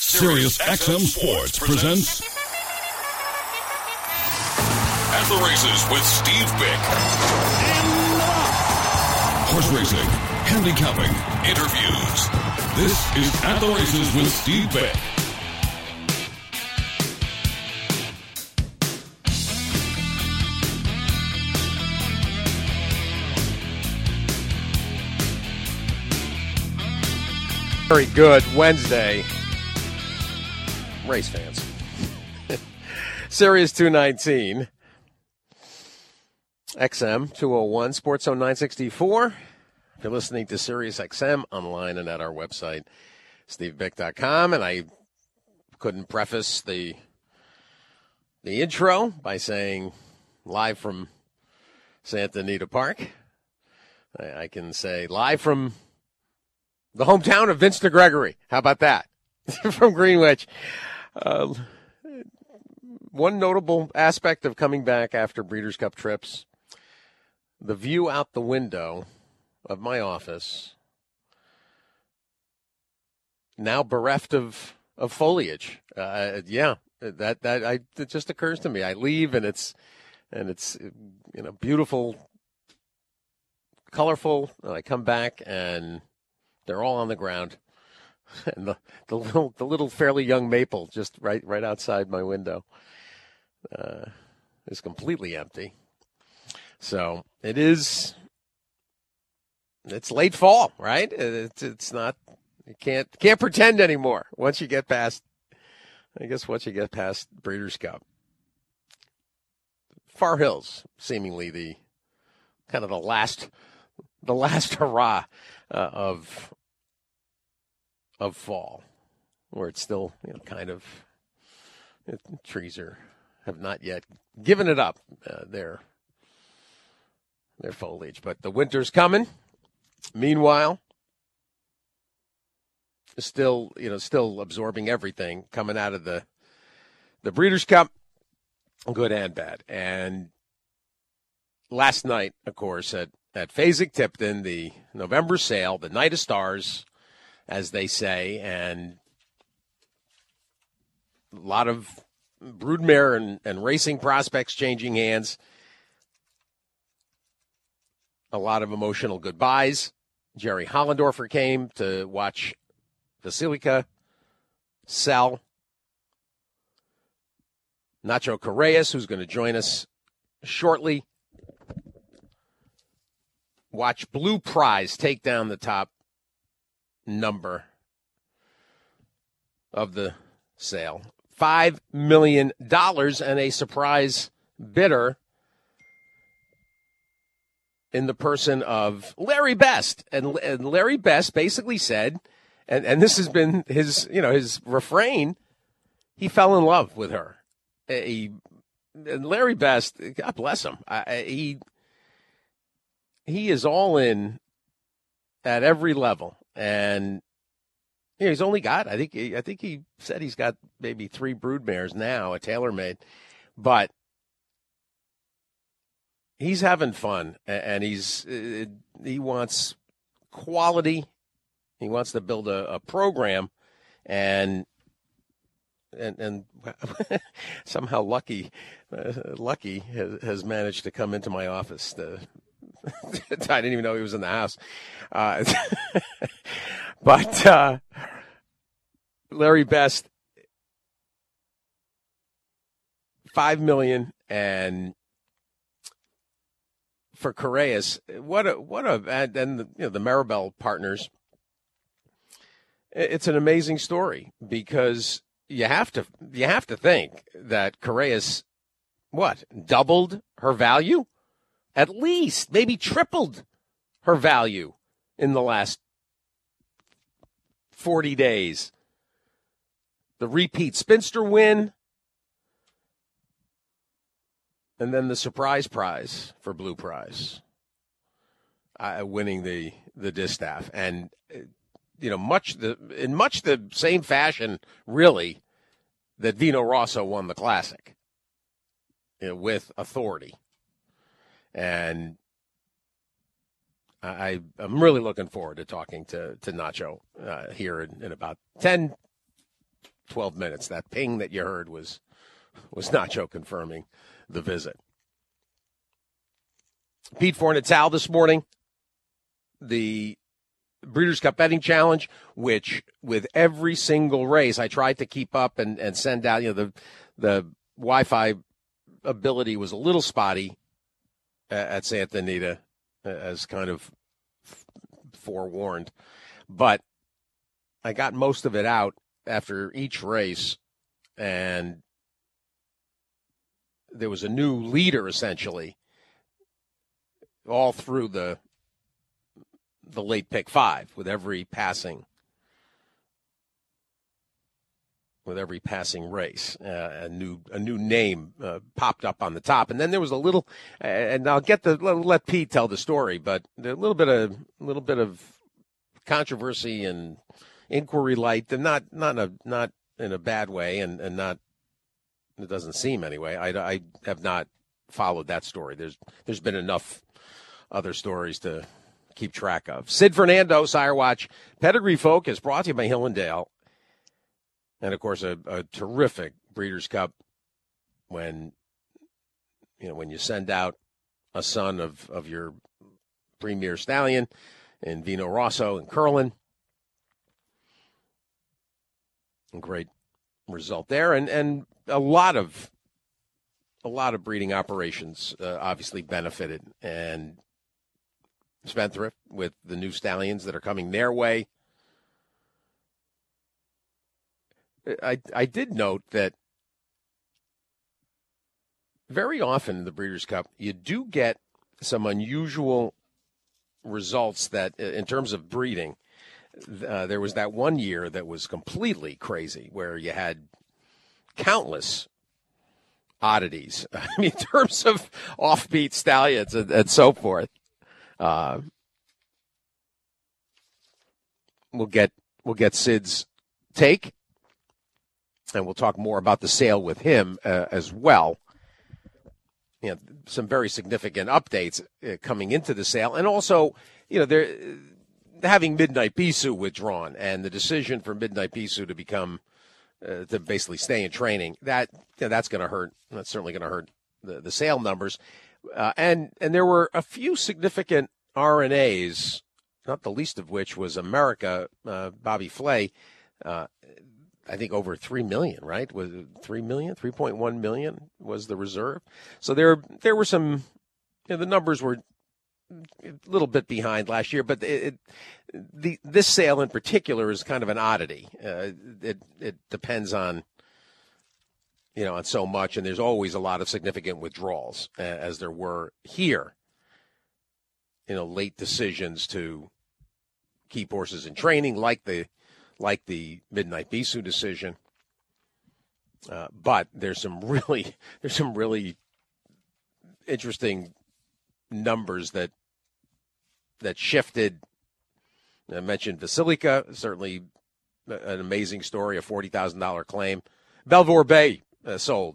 Sirius XM Sports presents At the Races with Steve Bick. Horse racing, handicapping, interviews. This is At the Races with Steve Bick. Very good Wednesday, race fans. Sirius 219, XM 201, Sports Zone 964. If you're listening to Sirius XM online and at our website, stevebick.com, and I couldn't preface the intro by saying live from Santa Anita Park. I can say live from the hometown of Vince DeGregory. How about that? From Greenwich. One notable aspect of coming back after Breeders' Cup trips, the view out the window of my office, now bereft of foliage. It just occurs to me. I leave and it's beautiful, colorful. And I come back and they're all on the ground, and the little fairly young maple just right outside my window is completely empty. So it's late fall, right? It's not, you can't pretend anymore once you get past Breeders' Cup. Far Hills, seemingly the last hurrah of fall, where it's still trees have not yet given it up their foliage, but the winter's coming. Meanwhile, still absorbing everything coming out of the Breeders' Cup, good and bad. And last night, of course, at Fasig-Tipton, the November sale, the Night of Stars, as they say, and a lot of broodmare and racing prospects changing hands. A lot of emotional goodbyes. Jerry Hollendorfer came to watch Vasilika sell. Nacho Correas, who's going to join us shortly, watch Blue Prize take down the top number of the sale. $5 million and a surprise bidder in the person of Larry Best. And Larry Best basically said, and this has been his refrain, he fell in love with her. And Larry Best, God bless him, he is all in at every level. And he's only got, I think he said he's got maybe 3 broodmares now, a TaylorMade, but he's having fun, and he wants quality. He wants to build a program, and somehow Lucky has managed to come into my office. I didn't even know he was in the house. But Larry Best, $5 million, and for Correas, and the Maribel partners. It's an amazing story, because you have to think that Correas, doubled her value, at least maybe tripled her value in the last 40 days. The repeat Spinster win, and then the surprise prize for Blue Prize, winning the distaff. And, in much the same fashion, really, that Vino Rosso won the Classic, with authority. And I'm really looking forward to talking to Nacho here in about 10, 12 minutes. That ping that you heard was Nacho confirming the visit. Pete Fornatale this morning, the Breeders' Cup Betting Challenge, which with every single race I tried to keep up and send out, the Wi-Fi ability was a little spotty at Santa Anita, as kind of forewarned. But I got most of it out after each race, and there was a new leader, essentially, all through the late pick 5 with every passing race. A new name popped up on the top, and then there was a little, and let Pete tell the story, but a little bit of controversy and inquiry light, and not in a bad way, and not, it doesn't seem anyway. I have not followed that story. There's been enough other stories to keep track of. Sid Fernando, Sire Watch Pedigree Focus, brought to you by Hill and Dale. And, of course, a terrific Breeders' Cup when you send out a son of your premier stallion in Vino Rosso and Curlin. A great result there. And a lot of breeding operations obviously benefited. And Spendthrift with the new stallions that are coming their way. I did note that very often in the Breeders' Cup, you do get some unusual results that, in terms of breeding, there was that one year that was completely crazy where you had countless oddities. I mean, in terms of offbeat stallions and so forth. We'll get Sid's take, and we'll talk more about the sale with him as well. Some very significant updates coming into the sale, and also, they're having Midnight Bisou withdrawn, and the decision for Midnight Bisou to become to basically stay in training, that's going to hurt. That's certainly going to hurt the sale numbers. And there were a few significant RNAs, not the least of which was America, Bobby Flay. I think over 3 million, right? Was it 3 million? 3.1 million was the reserve. So there were some, the numbers were a little bit behind last year, but this sale in particular is kind of an oddity. It depends on, on so much, and there's always a lot of significant withdrawals, as there were here. Late decisions to keep horses in training, like the Midnight Bisou decision. But there's some really interesting numbers that shifted. I mentioned Basilica, certainly an amazing story, a $40,000 claim. Belvoir Bay sold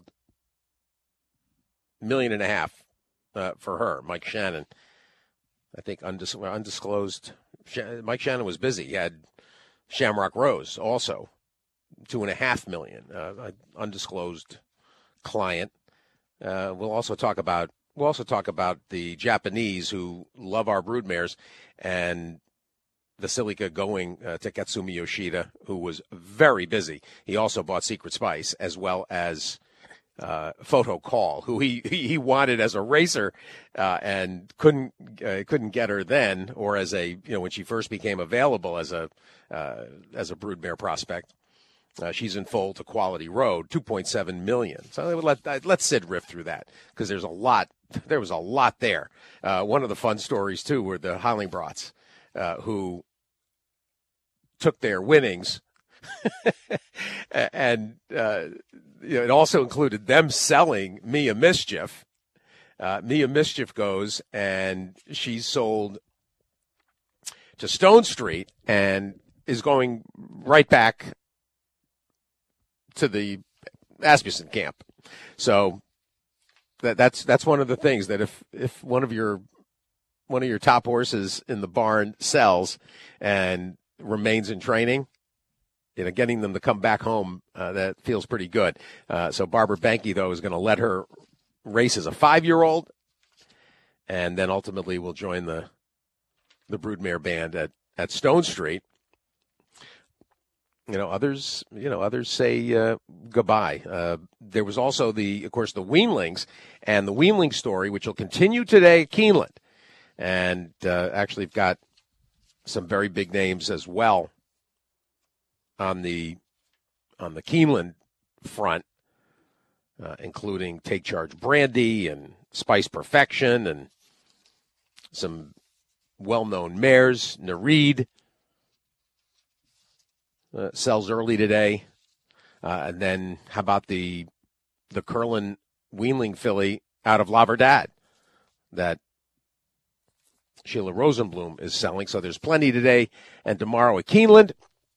$1.5 million for her. Mike Shannon, I think undisclosed. Mike Shannon was busy. He had Shamrock Rose also, $2.5 million, undisclosed client. We'll also talk about the Japanese who love our broodmares, and Basilica going to Katsumi Yoshida, who was very busy. He also bought Secret Spice as well as Photo Call, who he wanted as a racer and couldn't get her then, or as a when she first became available as a broodmare prospect. She's in foal to Quality Road, $2.7 million. So let's Sid riff through that, because there was a lot there. One of the fun stories too were the Hollingbrats, who took their winnings, and it also included them selling Mia Mischief. Mia Mischief goes, and she's sold to Stone Street and is going right back to the Asmussen camp. So that's one of the things, that if one of your top horses in the barn sells and remains in training, getting them to come back home, that feels pretty good. So Barbara Benke, though, is going to let her race as a 5-year-old, and then ultimately will join the Broodmare band at Stone Street. Others say goodbye. There was also of course, the Weanlings, and the Weanling story, which will continue today at Keeneland, and actually got some very big names as well on the Keeneland front, including Take Charge Brandy and Spice Perfection and some well-known mares. Nereid sells early today. And then how about the Curlin Weanling filly out of La Verdad that Sheila Rosenblum is selling? So there's plenty today and tomorrow at Keeneland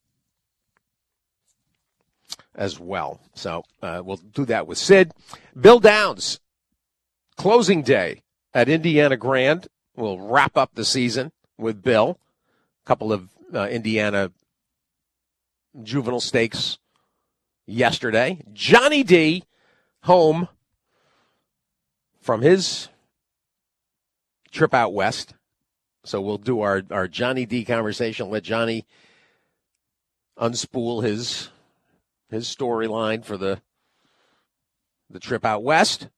as well. So we'll do that with Sid. Bill Downs, closing day at Indiana Grand. We'll wrap up the season with Bill. A couple of Indiana juvenile stakes yesterday. Johnny D home from his trip out west. So we'll do our Johnny D conversation. Let Johnny unspool his storyline for the trip out west.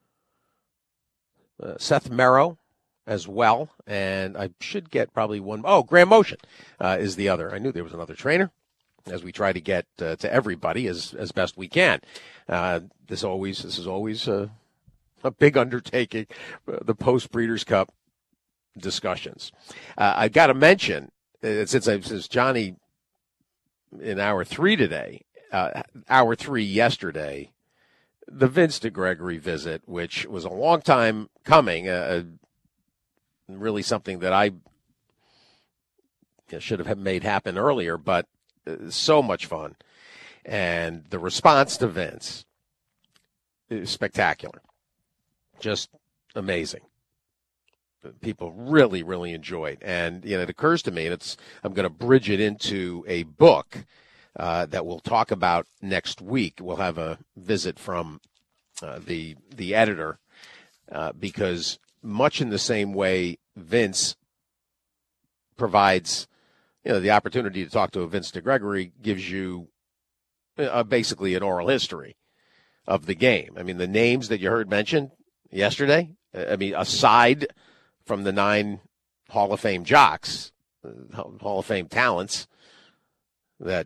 Seth Merrow as well. And I should get probably one. Oh, Graham Motion is the other. I knew there was another trainer, as we try to get to everybody as best we can. This is always a big undertaking, the post-Breeders' Cup discussions. I've got to mention, since Johnny in hour 3 today, hour 3 yesterday, the Vince DeGregory visit, which was a long time coming, really something that I should have made happen earlier, but so much fun. And the response to Vince is spectacular. Just amazing. People really, really enjoyed. And, it occurs to me, and I'm going to bridge it into a book that we'll talk about next week. We'll have a visit from the editor because much in the same way Vince provides the opportunity to talk to a Vince DeGregory gives you basically an oral history of the game. I mean, the names that you heard mentioned yesterday, aside from the 9 Hall of Fame jocks, Hall of Fame talents that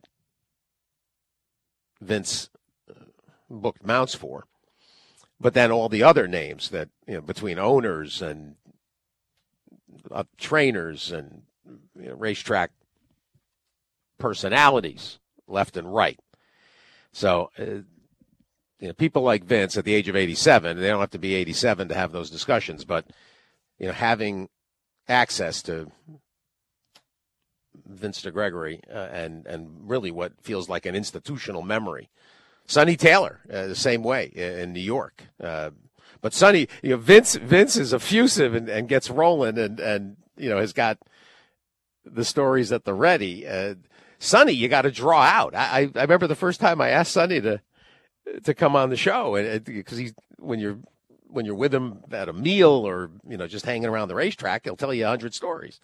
Vince booked mounts for, but then all the other names that, between owners and trainers and racetrack personalities left and right. So, people like Vince at the age of 87, they don't have to be 87 to have those discussions, but, having access to Vince DeGregory and really what feels like an institutional memory. Sonny Taylor, the same way in New York. But Sonny, Vince is effusive and gets rolling and has got the stories at the ready. Sonny, you got to draw out. I remember the first time I asked Sonny to come on the show, and because when you're with him at a meal or just hanging around the racetrack, he'll tell you 100 stories.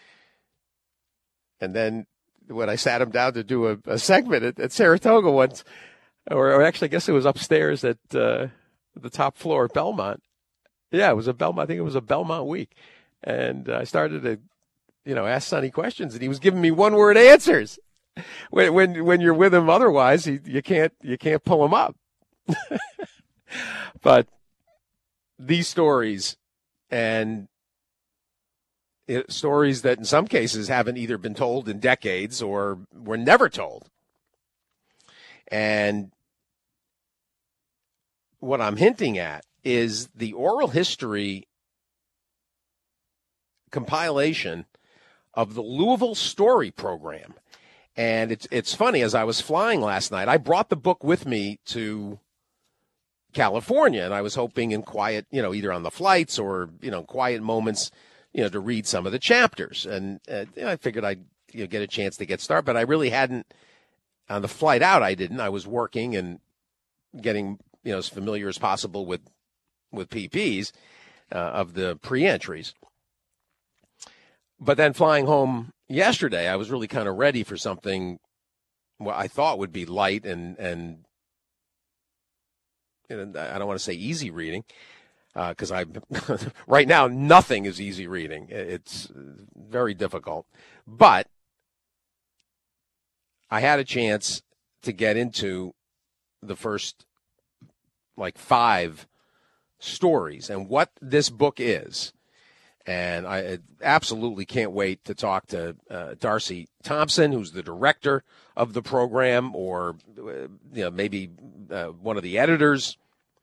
And then when I sat him down to do a segment at Saratoga once, or actually I guess it was upstairs at the top floor at Belmont. Yeah, it was a Belmont. I think it was a Belmont week, and I started to ask Sonny questions, and he was giving me one-word answers. When you're with him, otherwise you can't pull him up. But these stories and stories that in some cases haven't either been told in decades or were never told. And what I'm hinting at is the oral history compilation of the Louisville Story Program. And it's funny, as I was flying last night, I brought the book with me to California, and I was hoping in quiet, either on the flights or, quiet moments, to read some of the chapters. And I figured I'd get a chance to get started, but I really hadn't On the flight out, I didn't. I was working and getting as familiar as possible with PPs of the pre-entries. But then flying home yesterday, I was really kind of ready for something what I thought would be light and I don't want to say easy reading because right now nothing is easy reading. It's very difficult. But I had a chance to get into the first 5 stories and what this book is. And I absolutely can't wait to talk to Darcy Thompson, who's the director of the program, or maybe one of the editors.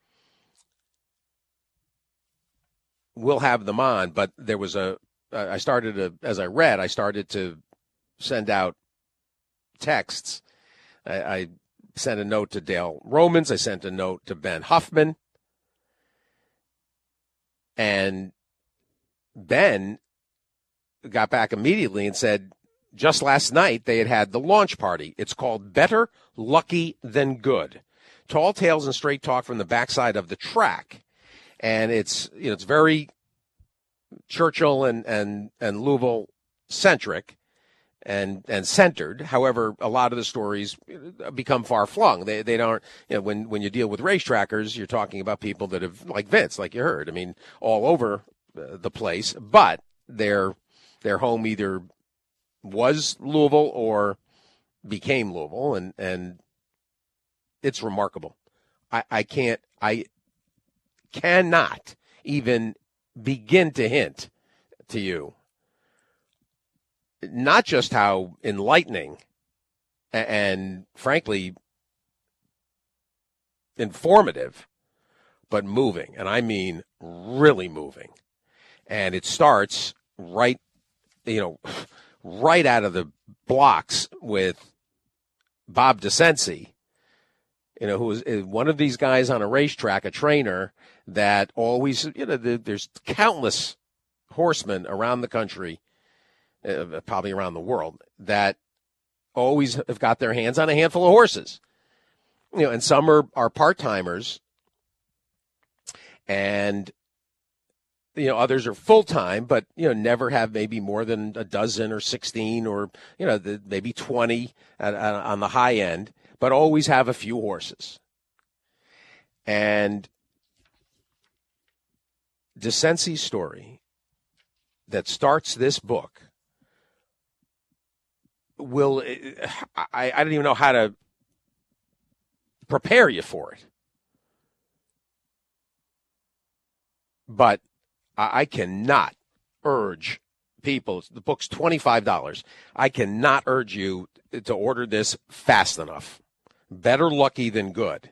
We'll have them on, but there was I started to send out texts. I sent a note to Dale Romans. I sent a note to Ben Huffman. And Ben got back immediately and said, just last night they had the launch party. It's called Better Lucky Than Good. Tall tales and straight talk from the backside of the track. And it's very Churchill and Louisville centric and centered. However, a lot of the stories become far flung. They don't, when you deal with racetrackers, you're talking about people that have, like Vince, like you heard, all over the place, but their home either was Louisville or became Louisville, and it's remarkable. I cannot even begin to hint to you not just how enlightening and frankly informative, but moving, and I mean really moving. And it starts right out of the blocks with Bob DeCency, who is one of these guys on a racetrack, a trainer that always, there's countless horsemen around the country, probably around the world, that always have got their hands on a handful of horses. And some are part-timers, and others are full-time, but, never have maybe more than a dozen or 16 or, maybe 20 on the high end, but always have a few horses. And DeCency's story that starts this book I don't even know how to prepare you for it. But I cannot urge people, the book's $25. I cannot urge you to order this fast enough. Better lucky than good.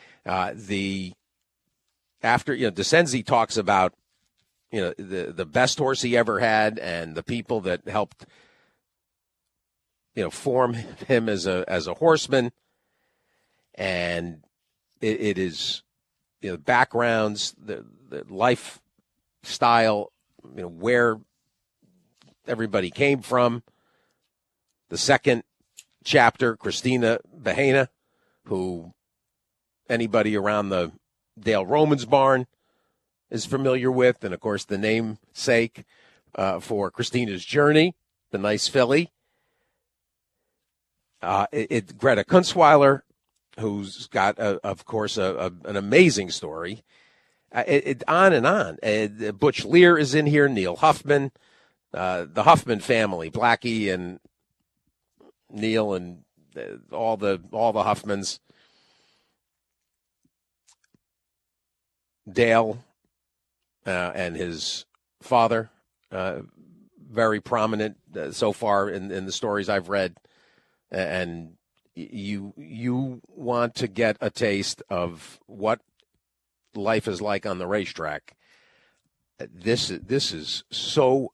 DeCency talks about, the best horse he ever had and the people that helped, form him as a horseman. And it is, backgrounds, the lifestyle, where everybody came from. The second chapter, Christina Bahena, who anybody around the Dale Romans barn is familiar with, and of course the namesake for Christina's journey, the nice filly. Greta Kunstweiler, who's got, of course, an amazing story. On and on. Butch Lear is in here, Neil Huffman, the Huffman family, Blackie and Neil and all the Huffmans. Dale and his father, very prominent so far in the stories I've read. And you want to get a taste of what life is like on the racetrack. This is so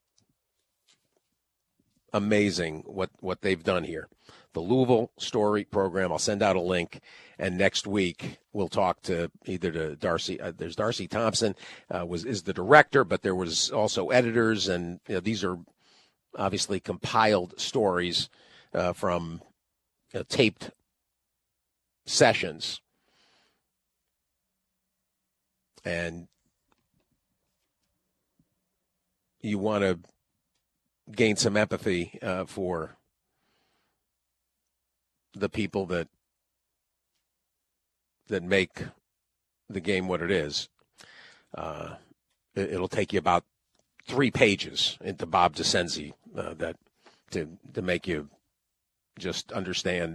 amazing what they've done here. The Louisville Story Program. I'll send out a link, and next week we'll talk to Darcy. There's Darcy Thompson is the director, but there was also editors, and these are obviously compiled stories from taped sessions. And you want to gain some empathy for the people that make the game what it is. It'll take you about 3 pages into Bob DeCenzi that to make you just understand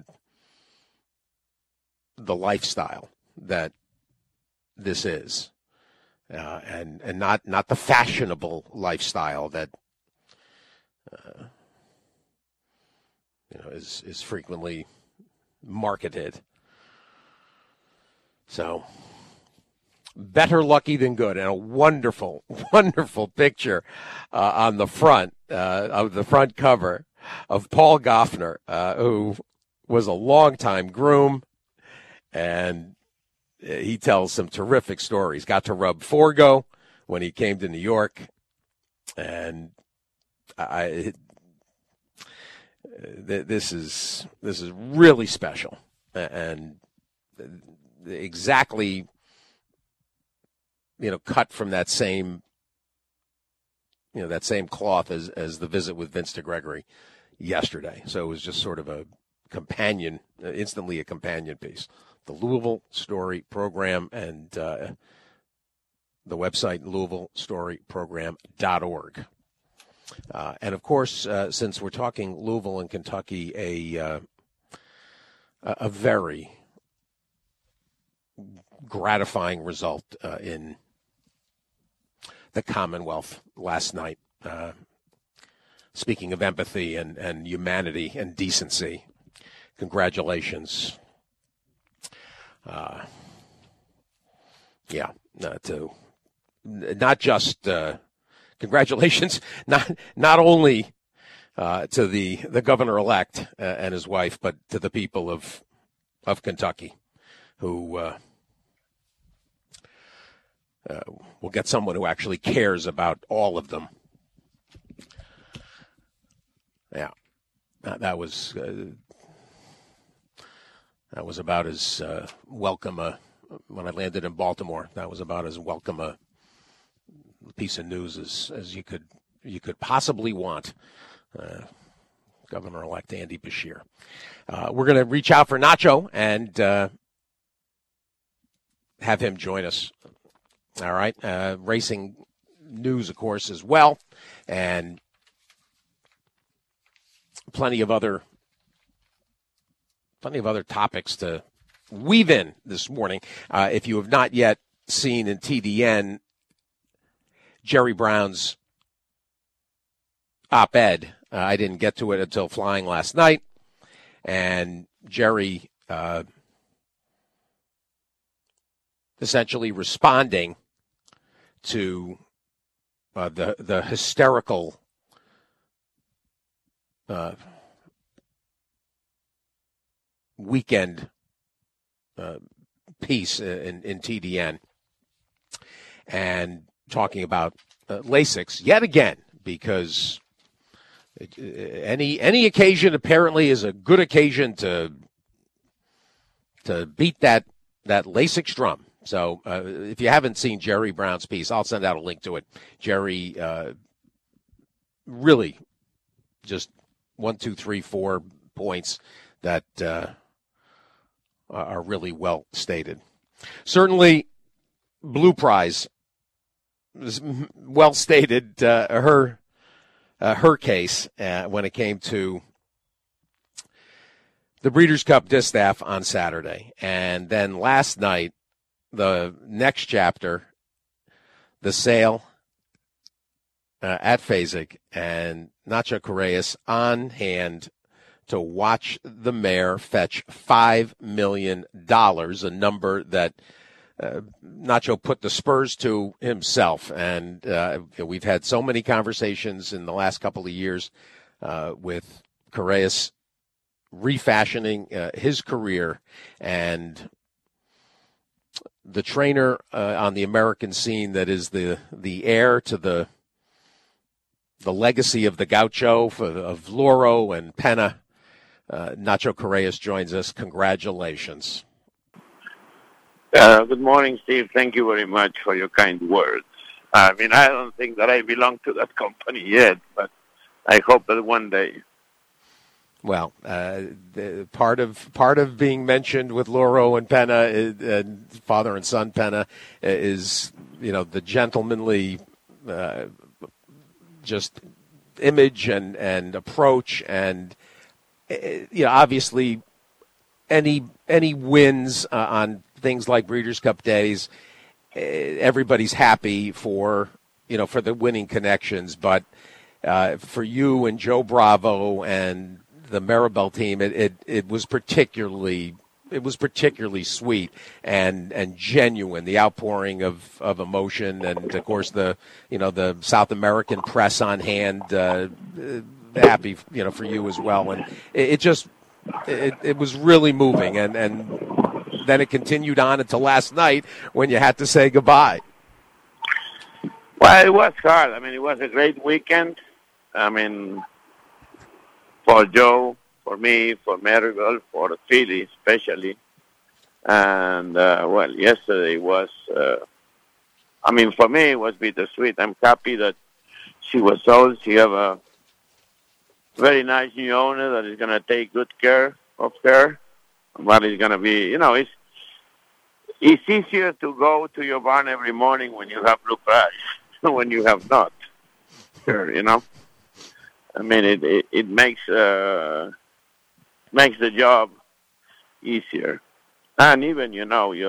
the lifestyle that this is, and not the fashionable lifestyle that is frequently marketed. So better lucky than good, and a wonderful, wonderful picture on the front of the front cover of Paul Goffner, who was a longtime groom, and he tells some terrific stories. Got to rub Forgo when he came to New York, and this is really special, and exactly, cut from that same cloth as the visit with Vince DeGregory yesterday. So it was just sort of a companion, instantly a companion piece. The Louisville Story Program and the website LouisvilleStoryProgram.org. And of course, since we're talking Louisville and Kentucky, a very gratifying result in the Commonwealth last night. Speaking of empathy and humanity and decency, congratulations. To not just congratulations, not only to the governor-elect and his wife, but to the people of Kentucky, who will get someone who actually cares about all of them. Yeah, that was about as welcome when I landed in Baltimore. That was about as welcome a piece of news as you could possibly want. Governor-elect Andy Beshear. We're going to reach out for Nacho and have him join us. All right. Racing news, of course, as well, and plenty of other topics to weave in this morning. If you have not yet seen in TDN Jerry Brown's op-ed, I didn't get to it until flying last night, and Jerry essentially responding to the hysterical weekend piece in TDN, and talking about Lasix yet again, because any occasion apparently is a good occasion to beat that Lasix drum. So if you haven't seen Jerry Brown's piece, I'll send out a link to it. Jerry really just 1, 2, 3, 4 points that are really well stated. Certainly, Blue Prize was well stated. Her case when it came to the Breeders' Cup Distaff on Saturday, and then last night, the next chapter, the sale at Fasig, and Nacho Correas on hand to watch the mare fetch $5 million, a number that Nacho put the spurs to himself. And we've had so many conversations in the last couple of years with Correas refashioning his career, and the trainer on the American scene that is the heir to the legacy of the Gaucho, of Loro and Penna, Nacho Correas joins us. Congratulations. Good morning, Steve. Thank you very much for your kind words. I mean, I don't think that I belong to that company yet, but I hope that one day. Well, the part of being mentioned with Lauro and Pena, and father and son Pena, is the gentlemanly just image and approach, and obviously any wins on things like Breeders' Cup days, everybody's happy for the winning connections, but for you and Joe Bravo and the Maribel team, it was particularly sweet and genuine. The outpouring of emotion, and of course the South American press on hand, happy for you as well, and it was really moving, and then it continued on until last night when you had to say goodbye. Well, it was hard. I mean, it was a great weekend. I mean, for Joe, for me, for Maribel, for Philly especially. And, yesterday was, for me, it was bittersweet. I'm happy that she was sold. She have a very nice new owner that is going to take good care of her. But it's going to be, it's easier to go to your barn every morning when you have blue price than when you have not. Sure, I mean, it makes the job easier, and even you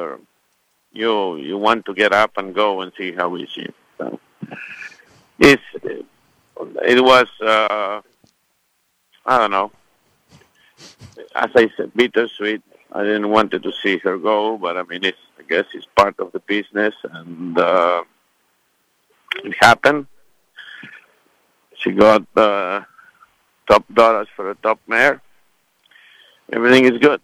want to get up and go and see how is she. So it was I don't know. As I said, bittersweet. I didn't want to see her go, but I mean, I guess it's part of the business, and it happened. She got top dollars for a top mare. Everything is good.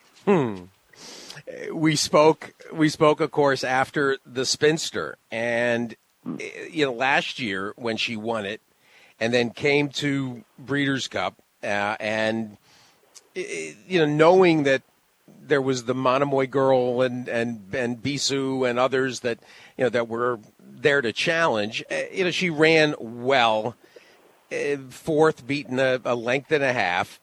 We spoke, of course, after the Spinster, and last year when she won it, and then came to Breeders' Cup, and knowing that there was the Monomoy girl and Bisou and others that that were there to challenge. She ran well, fourth, beaten a length and a half.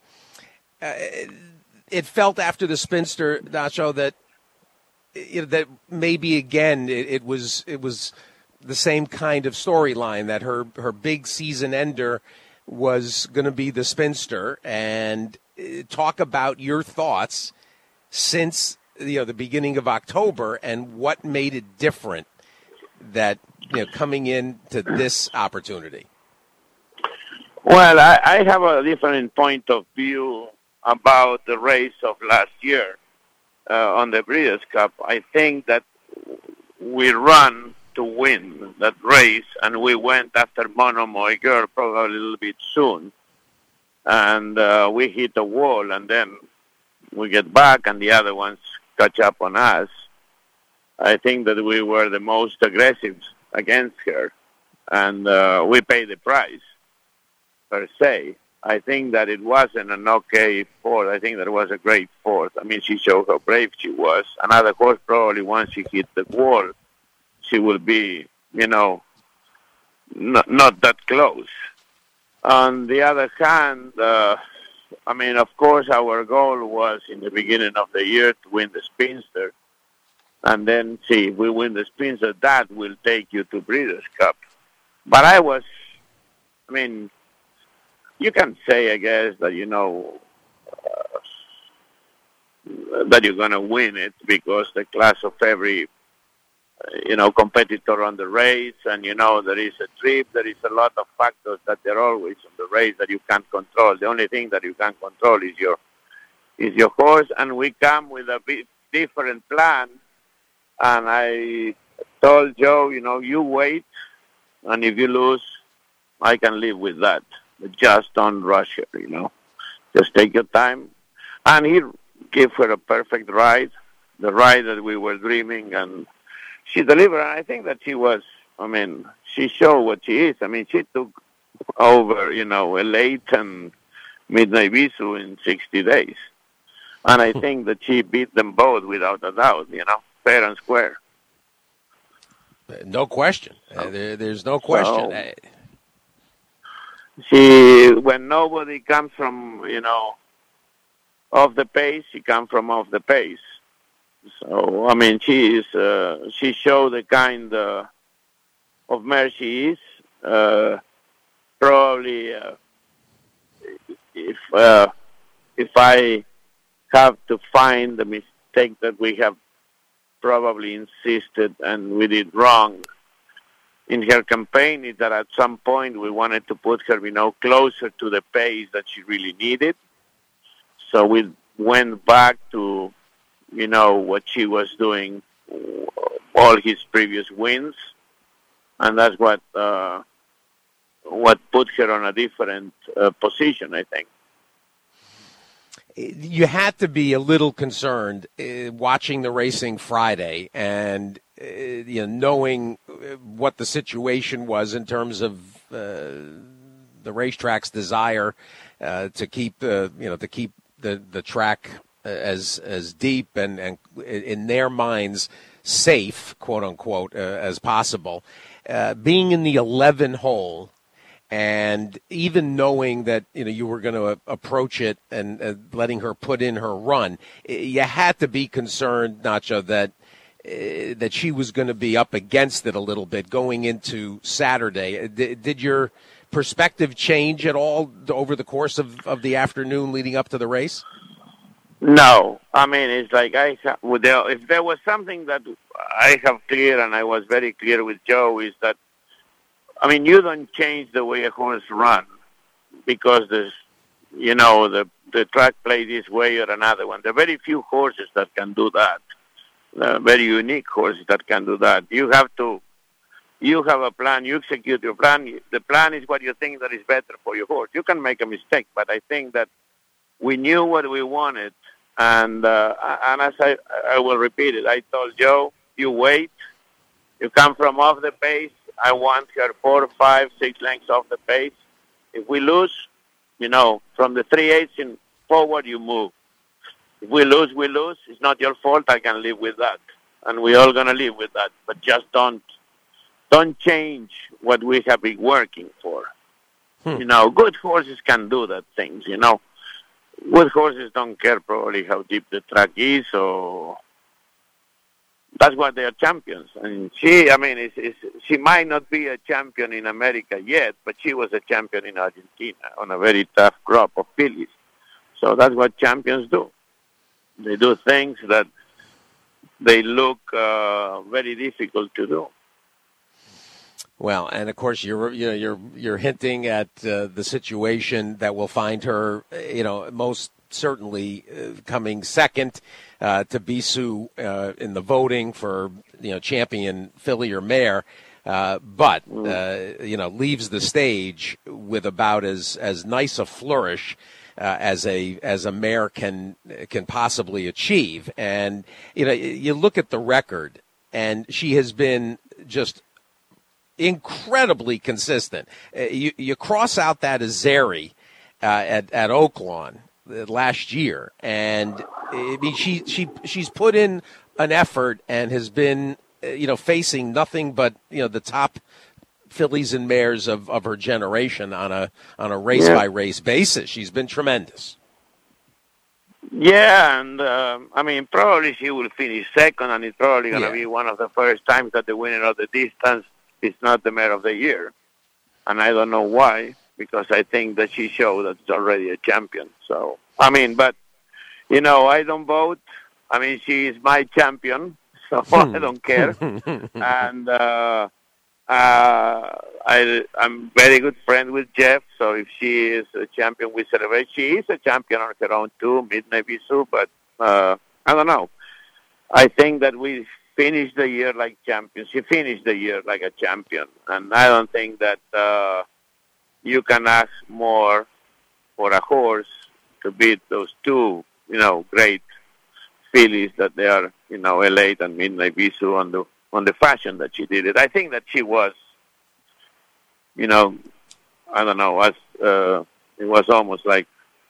It felt after the Spinster, Nacho, that that maybe again it was the same kind of storyline, that her big season ender was going to be the Spinster. And talk about your thoughts since the beginning of October and what made it different that coming into this opportunity. Well, I have a different point of view about the race of last year on the Breeders' Cup. I think that we run to win that race, and we went after Monomoy Girl probably a little bit soon. And we hit a wall, and then we get back, and the other ones catch up on us. I think that we were the most aggressive against her, and we paid the price, per se. I think that it wasn't an okay fourth. I think that it was a great fourth. I mean, she showed how brave she was. Another horse, probably once she hit the wall, she will be, not that close. On the other hand, of course, our goal was in the beginning of the year to win the Spinster. And then, see, if we win the Spinster, that will take you to Breeders' Cup. But you can say, I guess, that, that you're going to win it because the class of every, competitor on the race, and, there is a trip, there is a lot of factors that they're always on the race that you can't control. The only thing that you can control is your horse, and we come with a bit different plan. And I told Joe, you wait, and if you lose, I can live with that. But just don't rush her, Just take your time. And he gave her a perfect ride, the ride that we were dreaming, and she delivered. And I think that she was, she showed what she is. She took over, a late and Midnight Bisou in 60 days. And I think that she beat them both without a doubt, fair and square. No question. There's no question. When nobody comes from, off the pace, she comes from off the pace. So, I mean, she showed the kind of mare she is. Probably, if I have to find the mistake that we have probably insisted and we did wrong in her campaign, is that at some point we wanted to put her, closer to the pace that she really needed. So we went back to, what she was doing all his previous wins, and that's what put her on a different position, I think. You had to be a little concerned watching the racing Friday and knowing what the situation was in terms of the racetrack's desire to keep the track as deep and in their minds safe, quote unquote, as possible. Being in the 11 hole. And even knowing that you were going to approach it and letting her put in her run, you had to be concerned, Nacho, that she was going to be up against it a little bit going into Saturday. Did your perspective change at all over the course of the afternoon leading up to the race? No, I mean it's like if there was something that I have clear, and I was very clear with Joe, is that. I mean, you don't change the way a horse runs because there's, the track plays this way or another one. There are very few horses that can do that. Very unique horses that can do that. You have a plan, you execute your plan. The plan is what you think that is better for your horse. You can make a mistake, but I think that we knew what we wanted. And as I will repeat it, I told Joe, you wait. You come from off the pace. I want her 4, 5, 6 lengths off the pace. If we lose, from the 3/8 in forward, you move. If we lose, we lose. It's not your fault. I can live with that. And we're all going to live with that. But just don't change what we have been working for. Good horses can do that things, Good horses don't care probably how deep the track is, or that's why they are champions. And she might not be a champion in America yet, but she was a champion in Argentina on a very tough crop of fillies. So that's what champions do. They do things that they look very difficult to do. Well, and of course you're hinting at the situation that will find her, most certainly coming second to Bisou in the voting for champion filly or mare, but leaves the stage with about as nice a flourish as a mare can possibly achieve. And you look at the record, and she has been just incredibly consistent. You cross out that Azeri at Oaklawn last year, and I mean she's put in an effort and has been facing nothing but the top fillies and mares of her generation on a race by race basis. She's been tremendous. Yeah, and probably she will finish second, and it's probably going to be one of the first times that the winner of the distance is not the mare of the year. And I don't know why, because I think that she showed that she's already a champion. So, but, I don't vote. She is my champion, so I don't care. And I'm very good friend with Jeff, so if she is a champion, we celebrate. She is a champion on her own too, Midnight Bisou, but I don't know. I think that we finished the year like champions. She finished the year like a champion, and I don't think that you can ask more for a horse to beat those two, great fillies that they are, Elate and Midnight Bisou on the fashion that she did it. I think that she was, I don't know, it was almost like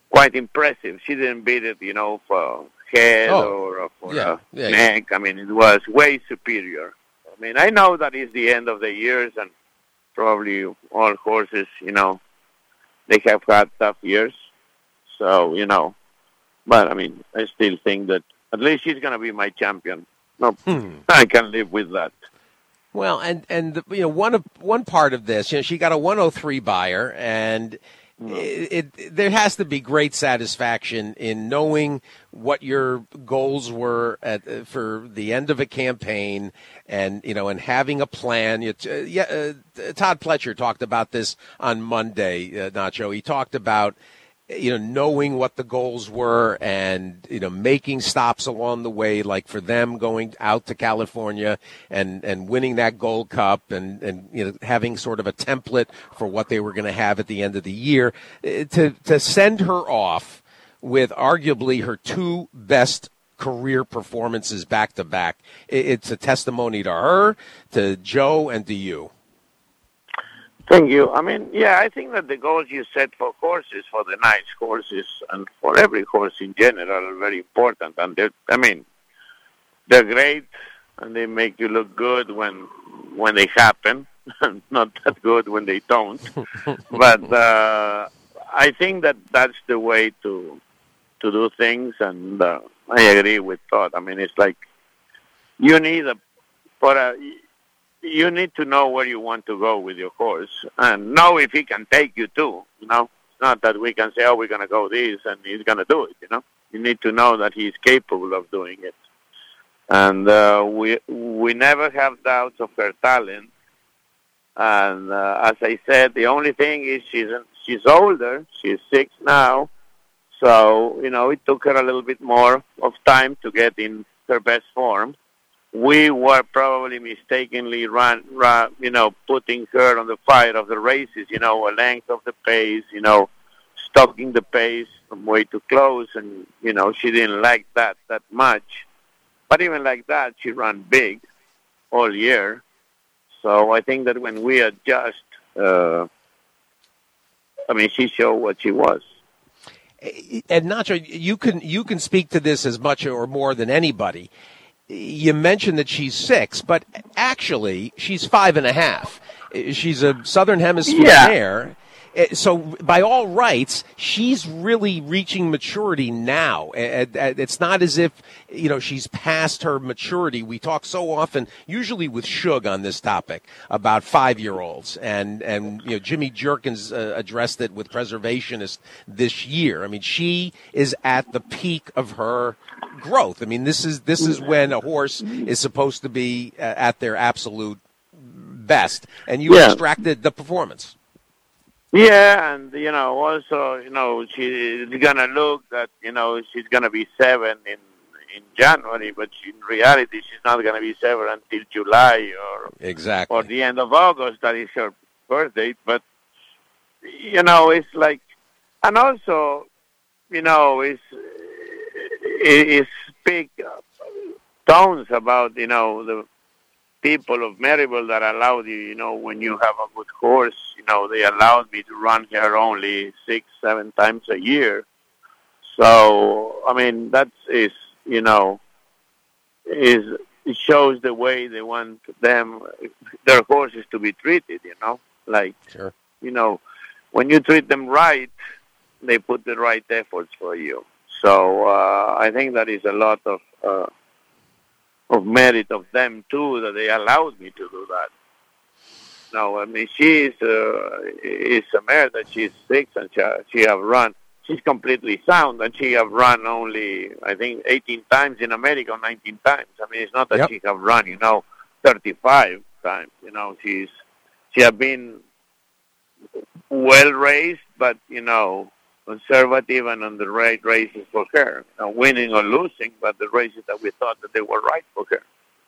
quite impressive. She didn't beat it, for head or for neck. I mean, it was way superior. I mean, I know that it's the end of the years, and probably all horses, they have had tough years. So, but I mean, I still think that at least she's going to be my champion. No, I can live with that. Well, and one part of this, she got a 103 buyer, and there has to be great satisfaction in knowing what your goals were for the end of a campaign, and and having a plan. Todd Pletcher talked about this on Monday, Nacho. He talked about knowing what the goals were and, making stops along the way, like for them going out to California and winning that Gold Cup and having sort of a template for what they were going to have at the end of the year. To send her off with arguably her two best career performances back to back, it's a testimony to her, to Joe, and to you. Thank you. I mean, I think that the goals you set for horses, for the nice horses, and for every horse in general are very important. And they're great, and they make you look good when they happen. Not that good when they don't. But I think that that's the way to do things, and I agree with Todd. I mean, it's like you need you need to know where you want to go with your horse and know if he can take you to, It's not that we can say, we're going to go this and he's going to do it, You need to know that he's capable of doing it. And we never have doubts of her talent. And as I said, the only thing is she's older. She's 6 now. So, it took her a little bit more of time to get in her best form. We were probably mistakenly putting her on the fire of the races, a length of the pace, stopping the pace from way too close, and, she didn't like that much. But even like that, she ran big all year. So I think that when we adjust, she showed what she was. And Nacho, you can speak to this as much or more than anybody. You mentioned that she's 6, but actually she's 5.5. She's a Southern Hemisphere mare. So by all rights, she's really reaching maturity now. It's not as if, she's past her maturity. We talk so often, usually with Shug on this topic, about 5-year-olds. And Jimmy Jerkins addressed it with Preservationist this year. I mean, she is at the peak of her growth. I mean, this is when a horse is supposed to be at their absolute best. And you extracted the performance. Yeah, and, also, she's going to look that, she's going to be 7 in January, but in reality, she's not going to be 7 until July or the end of August. That is her birthday. But, it's like, and also, it's big tones about, the people of Maryville that allowed you, when you have a good horse, they allowed me to run here only 6-7 times a year. So, that is, it shows the way they want their horses to be treated, Sure. When you treat them right, they put the right efforts for you. So, I think that is a lot of merit of them too, that they allowed me to do that. No, she is a mare that she's 6 and she have run. She's completely sound, and she have run only, I think, 18 times in America, 19 times. It's not that she have run, 35 times. She have been well raised, but conservative and on the right races for her, winning or losing, but the races that we thought that they were right for her.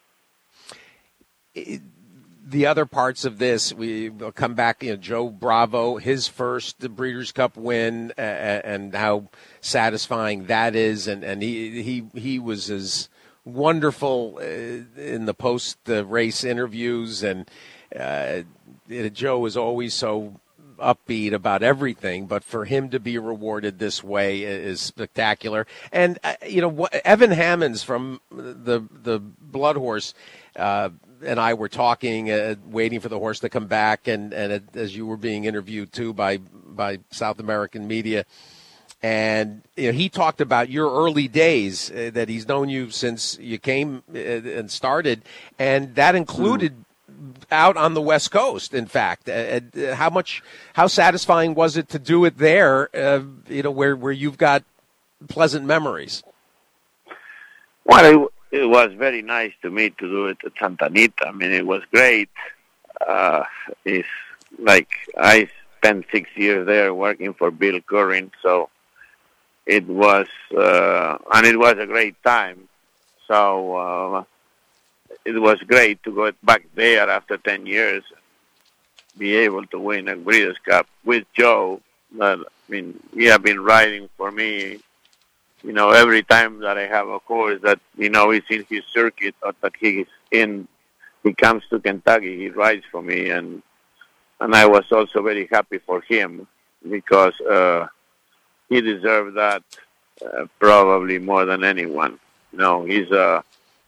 The other parts of this, we'll come back, Joe Bravo, his first Breeders' Cup win, and how satisfying that is, and he was as wonderful in the post-race interviews, and Joe was always so upbeat about everything, but for him to be rewarded this way is spectacular. And Evan Hammonds from the Blood Horse and I were talking, waiting for the horse to come back, and as you were being interviewed too by South American media. And he talked about your early days, that he's known you since you came and started, and that included out on the West Coast. In fact, how satisfying was it to do it there? Where you've got pleasant memories. Well, it was very nice to me to do it at Santa Anita. I mean, it was great. It's like I spent 6 years there working for Bill Curran, so it was a great time. So it was great to go back there after 10 years, be able to win a Breeders' Cup with Joe. He has been riding for me, every time that I have a horse that, is in his circuit or that he comes to Kentucky, he rides for me. And I was also very happy for him because he deserved that probably more than anyone. He's a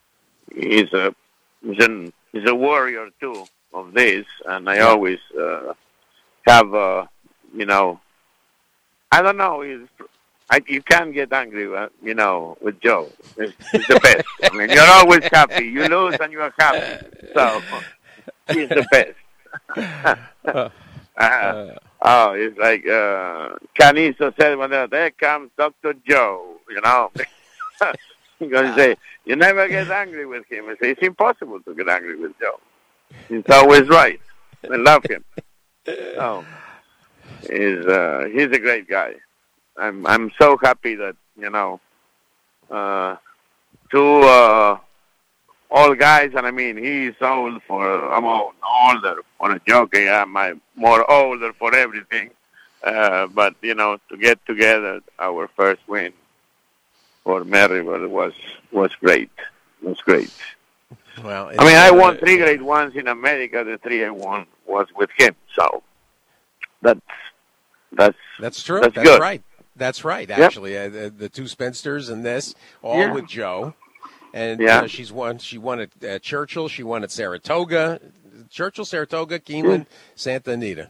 warrior too of this, and I always have I don't know. You can't get angry, with Joe. He's the best. I mean, you're always happy. You lose and you're happy. So he's the best. It's like Canizo said one day, there comes Dr. Joe, He's going to say, you never get angry with him. I say, it's impossible to get angry with Joe. He's always right. I love him. Oh, he's a great guy. I'm so happy that, two old guys, and I mean, he's old I'm older for a jockey. I'm more older for everything. But, to get together, our first win for Merriweather was great. It was great. Well, I won 3 Grade 1s in America. The 3 I won was with him. So that's true. That's good. Right. That's right. Actually, the 2 spinsters and this all with Joe, and she won at Churchill. She won at Saratoga, Saratoga, Keeneland, Santa Anita,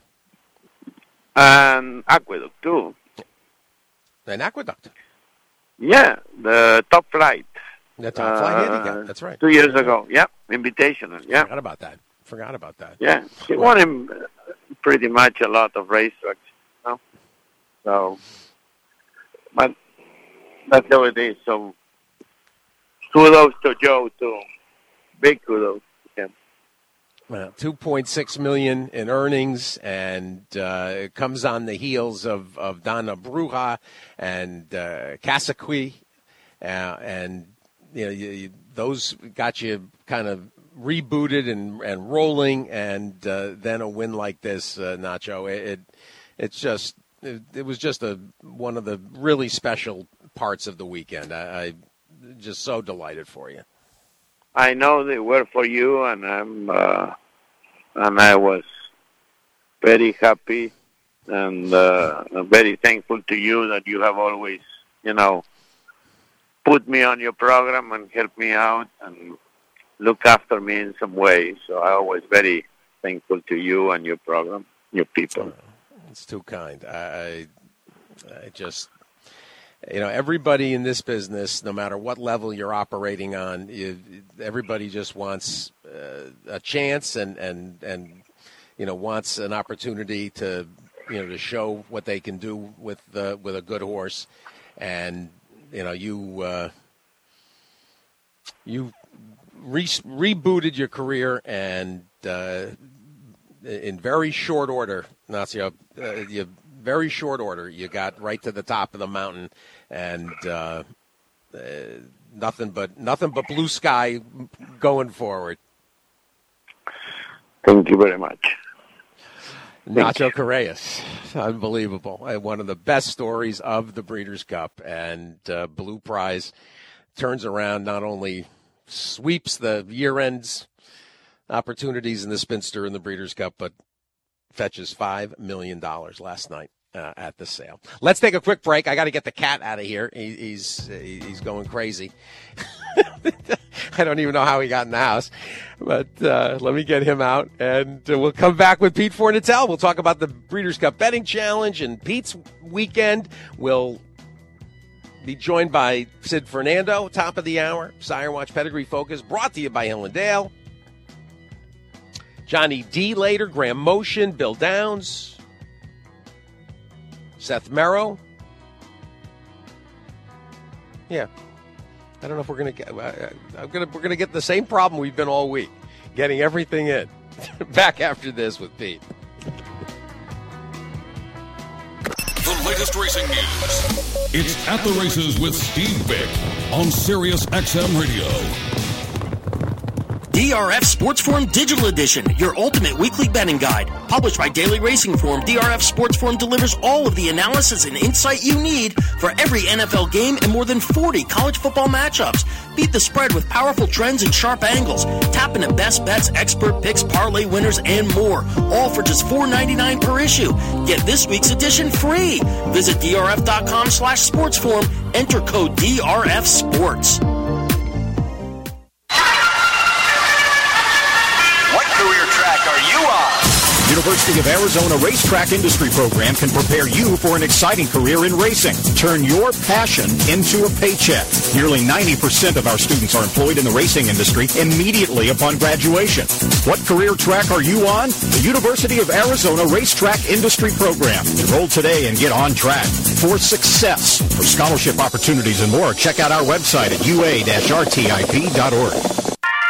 and Aqueduct too. And Aqueduct. Yeah, the Top Flight. The Top Flight handicap. That's right. 2 years ago. Yeah, Invitational. Yeah. Forgot about that. Yeah, she won him pretty much a lot of racetracks. So, but that's how it is. So, kudos to Joe too. Big kudos. Yeah. Well, $2.6 million in earnings, and it comes on the heels of Donna Bruja and Casaqui, and those got you kind of rebooted and rolling, and then a win like this, Nacho. It was just one of the really special parts of the weekend. I just so delighted for you. I know they were for you, and I was very happy and very thankful to you that you have always, put me on your program and helped me out and look after me in some way. So I was very thankful to you and your program, your people. It's too kind. I just, everybody in this business, no matter what level you're operating on, everybody just wants a chance and wants an opportunity to show what they can do with a good horse, and you rebooted your career, and in very short order, Nacio, very short order, you got right to the top of the mountain, and nothing but blue sky going forward. Thank you very much. Nacho Correas, unbelievable. One of the best stories of the Breeders' Cup, and Blue Prize turns around, not only sweeps the year-ends opportunities in the Spinster and the Breeders' Cup, but fetches $5 million last night at the sale. Let's take a quick break. I got to get the cat out of here. He's going crazy. I don't even know how he got in the house, but let me get him out, and we'll come back with Pete Fornatale. We'll talk about the Breeders' Cup Betting Challenge and Pete's weekend. We'll be joined by Sid Fernando, top of the hour. Sire Watch Pedigree Focus, brought to you by Hill & Dale. Johnny D later, Graham Motion, Bill Downs, Seth Merrow. Yeah, I don't know if we're going to get. We're going to get the same problem we've been all week, getting everything in. Back after this with Pete. The latest racing news. It's At the Races with Steve Bick on Sirius XM Radio. DRF Sports Forum Digital Edition, your ultimate weekly betting guide. Published by Daily Racing Form, DRF Sports Forum delivers all of the analysis and insight you need for every NFL game and more than 40 college football matchups. Beat the spread with powerful trends and sharp angles. Tap into best bets, expert picks, parlay winners, and more. All for just $4.99 per issue. Get this week's edition free. Visit drf.com/sportsforum. Enter code DRF Sports. University of Arizona Racetrack Industry Program can prepare you for an exciting career in racing. Turn your passion into a paycheck. Nearly 90% of our students are employed in the racing industry immediately upon graduation. What career track are you on? The University of Arizona Racetrack Industry Program. Enroll today and get on track for success. For scholarship opportunities and more, check out our website at ua-rtip.org.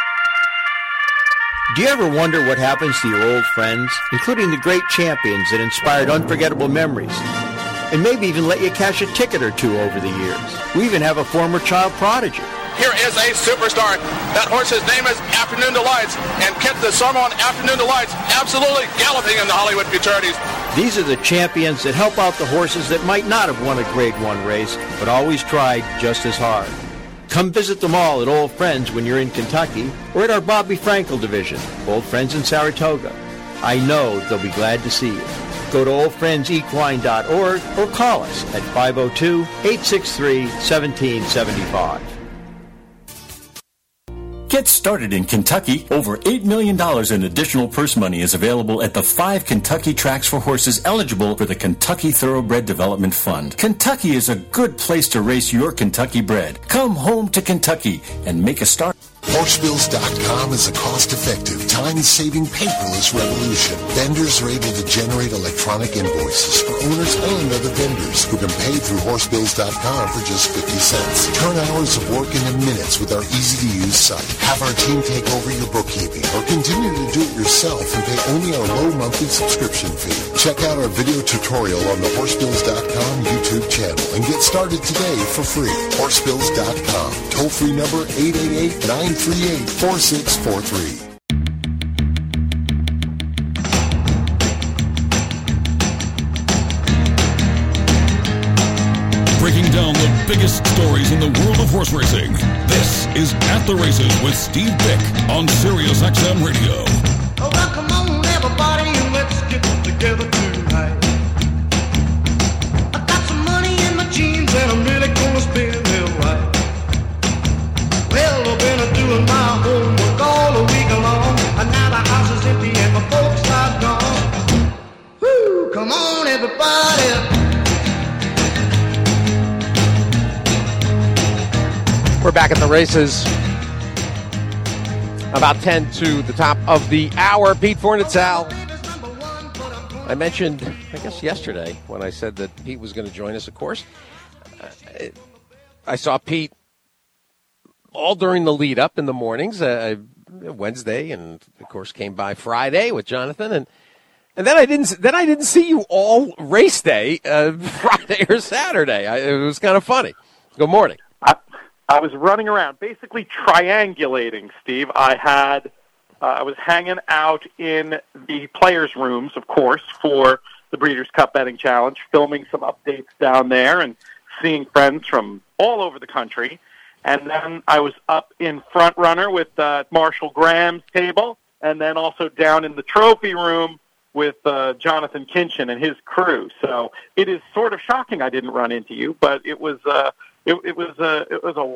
Do you ever wonder what happens to your old friends, including the great champions that inspired unforgettable memories, and maybe even let you cash a ticket or two over the years? We even have a former child prodigy. Here is a superstar. That horse's name is Afternoon Delights, and Kent the Summer on Afternoon Delights absolutely galloping in the Hollywood Futurities. These are the champions that help out the horses that might not have won a Grade 1 race, but always tried just as hard. Come visit them all at Old Friends when you're in Kentucky, or at our Bobby Frankel division, Old Friends in Saratoga. I know they'll be glad to see you. Go to oldfriendsequine.org or call us at 502-863-1775. Get started in Kentucky. Over $8 million in additional purse money is available at the 5 Kentucky tracks for horses eligible for the Kentucky Thoroughbred Development Fund. Kentucky is a good place to race your Kentucky bred. Come home to Kentucky and make a start. Horsebills.com is a cost-effective, time-saving paperless revolution. Vendors are able to generate electronic invoices for owners and other vendors who can pay through Horsebills.com for just 50 cents. Turn hours of work into minutes with our easy-to-use site. Have our team take over your bookkeeping or continue to do it yourself and pay only our low monthly subscription fee. Check out our video tutorial on the Horsebills.com YouTube channel and get started today for free. Horsebills.com. Toll-free number 888-938-4643. Breaking down the biggest stories in the world of horse racing. This is At the Races with Steve Bick on Sirius XM Radio. Oh, well, come on, everybody, and let's get together tonight. I got some money in my jeans, and I'm really gonna spend it right. Well, I've been doing my homework all the week long, and now the house is empty and my folks are gone. Woo, come on, everybody. We're back at the races. About 10 to the top of the hour. Pete Fornatale. I mentioned, I guess yesterday, when I said that Pete was going to join us, of course. I saw Pete all during the lead up in the mornings, Wednesday, and of course came by Friday with Jonathan, and then I didn't see you all race day, Friday or Saturday. It was kind of funny. Good morning. I was running around, basically triangulating, Steve. I was hanging out in the players' rooms, of course, for the Breeders' Cup Betting Challenge, filming some updates down there and seeing friends from all over the country. And then I was up in Front Runner with Marshall Graham's table, and then also down in the trophy room with Jonathan Kinchin and his crew. So it is sort of shocking I didn't run into you, but it was a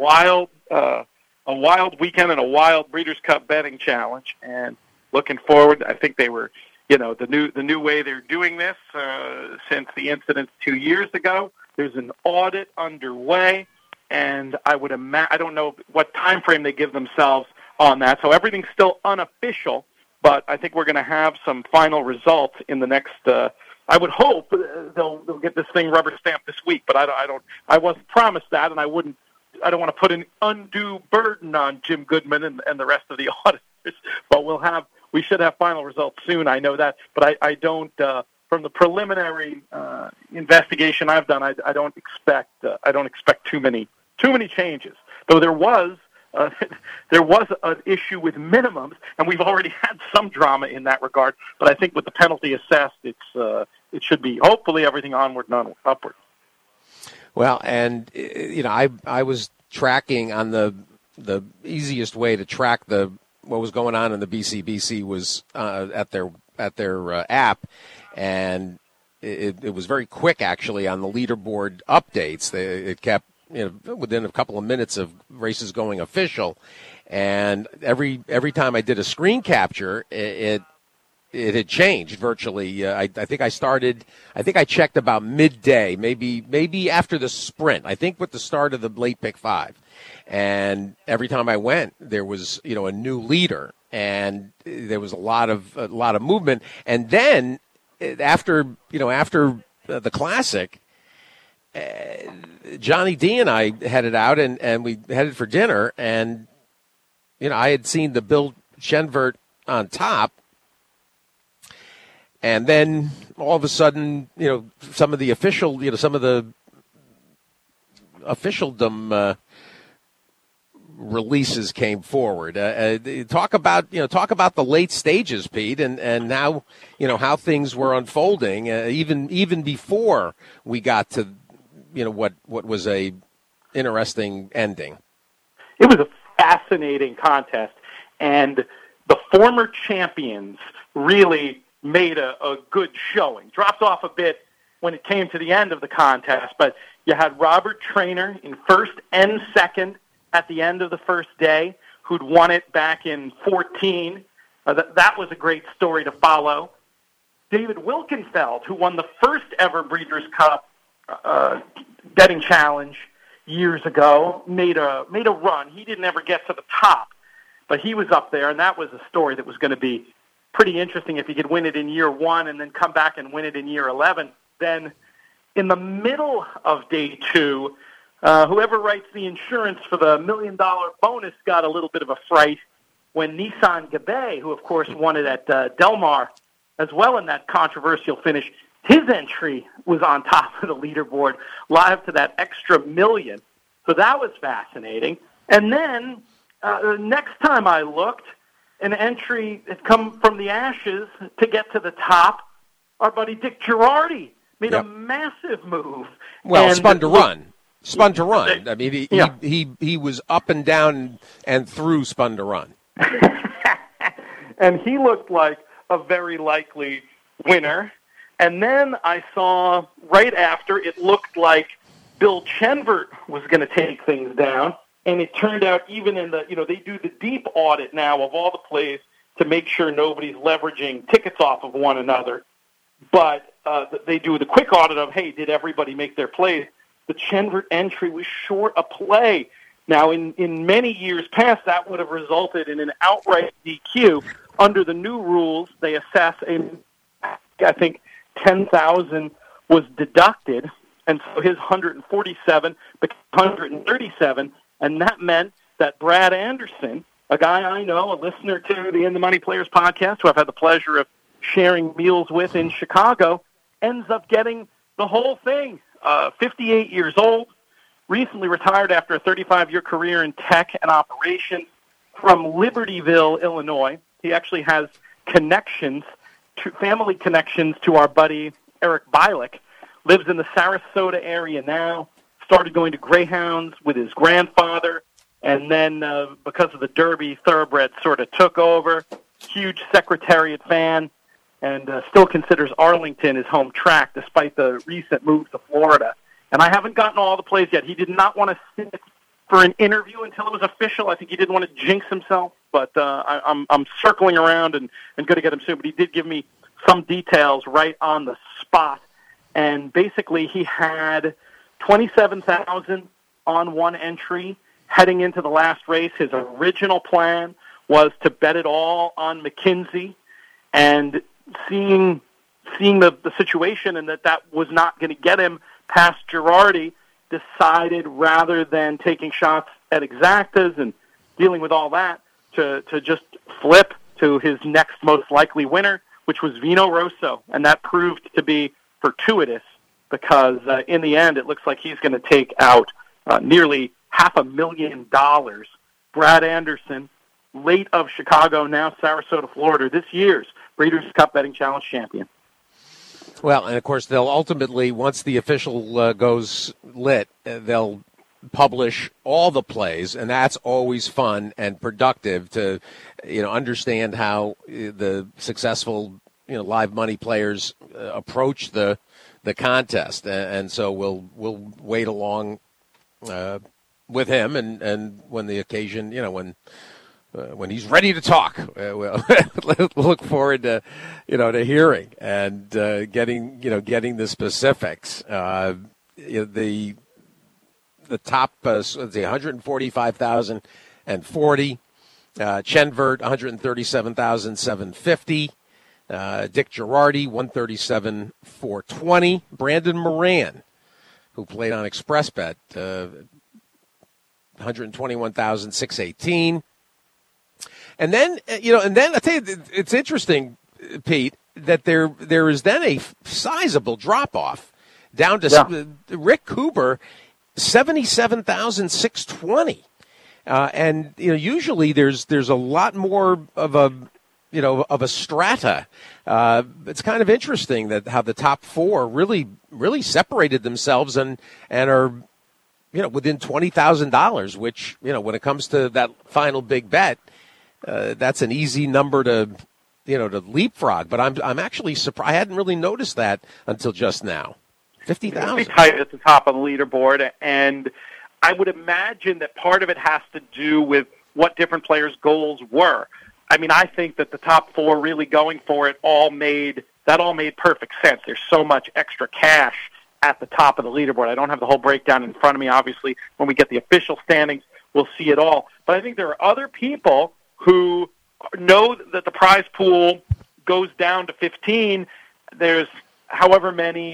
wild weekend and a wild Breeders' Cup betting challenge. And looking forward, I think they were, the new way they're doing this since the incidents 2 years ago. There's an audit underway, and I don't know what time frame they give themselves on that. So everything's still unofficial, but I think we're going to have some final results in the next. I would hope they'll get this thing rubber stamped this week, but I wasn't promised that, and I don't want to put an undue burden on Jim Goodman and the rest of the auditors. But we should have final results soon. I know that, but I don't. From the preliminary investigation I've done, I don't expect too many changes. Though there was an issue with minimums, and we've already had some drama in that regard. But I think with the penalty assessed, it should be hopefully everything onward and upward. Well, and I was tracking on the easiest way to track what was going on in the BCBC was at their app, and it was very quick actually on the leaderboard updates. It kept within a couple of minutes of races going official, and every time I did a screen capture, it had changed virtually. I think I checked about midday, maybe after the sprint. I think with the start of the late pick 5, and every time I went, there was a new leader, and there was a lot of movement. And then after the Classic, Johnny D and I headed out, and we headed for dinner, and I had seen the Bill Shenvert on top. And then all of a sudden, some of the officialdom releases came forward. Talk about the late stages, Pete, and now how things were unfolding, even before we got to what was a interesting ending. It was a fascinating contest, and the former champions really made a good showing. Dropped off a bit when it came to the end of the contest, but you had Robert Traynor in first and second at the end of the first day, who'd won it back in 2014. That was a great story to follow. David Wilkenfeld, who won the first ever Breeders' Cup betting challenge years ago, made a run. He didn't ever get to the top, but he was up there, and that was a story that was going to be pretty interesting if he could win it in year 1 and then come back and win it in year 11. Then in the middle of day 2, whoever writes the insurance for the $1 million bonus got a little bit of a fright when Nissan Gabay, who of course won it at Del Mar as well in that controversial finish, his entry was on top of the leaderboard, live to that extra $1 million. So that was fascinating. And then the next time I looked, an entry had come from the ashes to get to the top. Our buddy Dick Girardi made a massive move. Well, spun to run. I mean, he was up and down and through spun to run. And he looked like a very likely winner. And then I saw right after, it looked like Bill Shenvert was going to take things down. And it turned out even in the, they do the deep audit now of all the plays to make sure nobody's leveraging tickets off of one another. But they do the quick audit of, hey, did everybody make their plays? The Shenvert entry was short a play. Now, in many years past, that would have resulted in an outright DQ. Under the new rules, they assess I think $10,000 was deducted, and so his 147 became 137. And that meant that Brad Anderson, a guy I know, a listener to the In the Money Players podcast, who I've had the pleasure of sharing meals with in Chicago, ends up getting the whole thing. 58 years old, recently retired after a 35-year career in tech and operations from Libertyville, Illinois. He actually has family connections to our buddy Eric Bialik. Lives in the Sarasota area now. Started going to Greyhounds with his grandfather, and then because of the Derby, Thoroughbred sort of took over. Huge Secretariat fan. and still considers Arlington his home track despite the recent move to Florida. And I haven't gotten all the plays yet. He did not want to sit for an interview until it was official. I think he didn't want to jinx himself, but I'm circling around and going to get him soon. But he did give me some details right on the spot. And basically he had 27,000 on one entry heading into the last race. His original plan was to bet it all on McKenzie, and seeing the situation and that was not going to get him past Girardi, decided rather than taking shots at exactas and dealing with all that to just flip to his next most likely winner, which was Vino Rosso. And that proved to be fortuitous because in the end it looks like he's going to take out nearly $500,000. Brad Anderson, late of Chicago, now Sarasota, Florida, this year's Breeders' Cup Betting Challenge champion. Well, and of course, they'll ultimately, once the official goes lit, they'll publish all the plays, and that's always fun and productive to, understand how the successful, live money players approach the contest. And so we'll wait along with him, and when the occasion, when he's ready to talk, we'll look forward to, to hearing and getting the specifics. The top, let's see, 145,040. Chenvert, 137,750. Dick Girardi, 137,420. Brandon Moran, who played on ExpressBet, 121,618. And then, I tell you, it's interesting, Pete, that there is then a sizable drop-off down to Rick Cooper, 77,620. And, usually there's a lot more of a strata. It's kind of interesting that how the top four really separated themselves and are, within $20,000, which, when it comes to that final big bet, that's an easy number to leapfrog. But I'm actually surprised. I hadn't really noticed that until just now. 50,000. Pretty tight at the top of the leaderboard, and I would imagine that part of it has to do with what different players' goals were. I mean, I think that the top four really going for it all made perfect sense. There's so much extra cash at the top of the leaderboard. I don't have the whole breakdown in front of me. Obviously, when we get the official standings, we'll see it all. But I think there are other people who know that the prize pool goes down to 15. There's however many,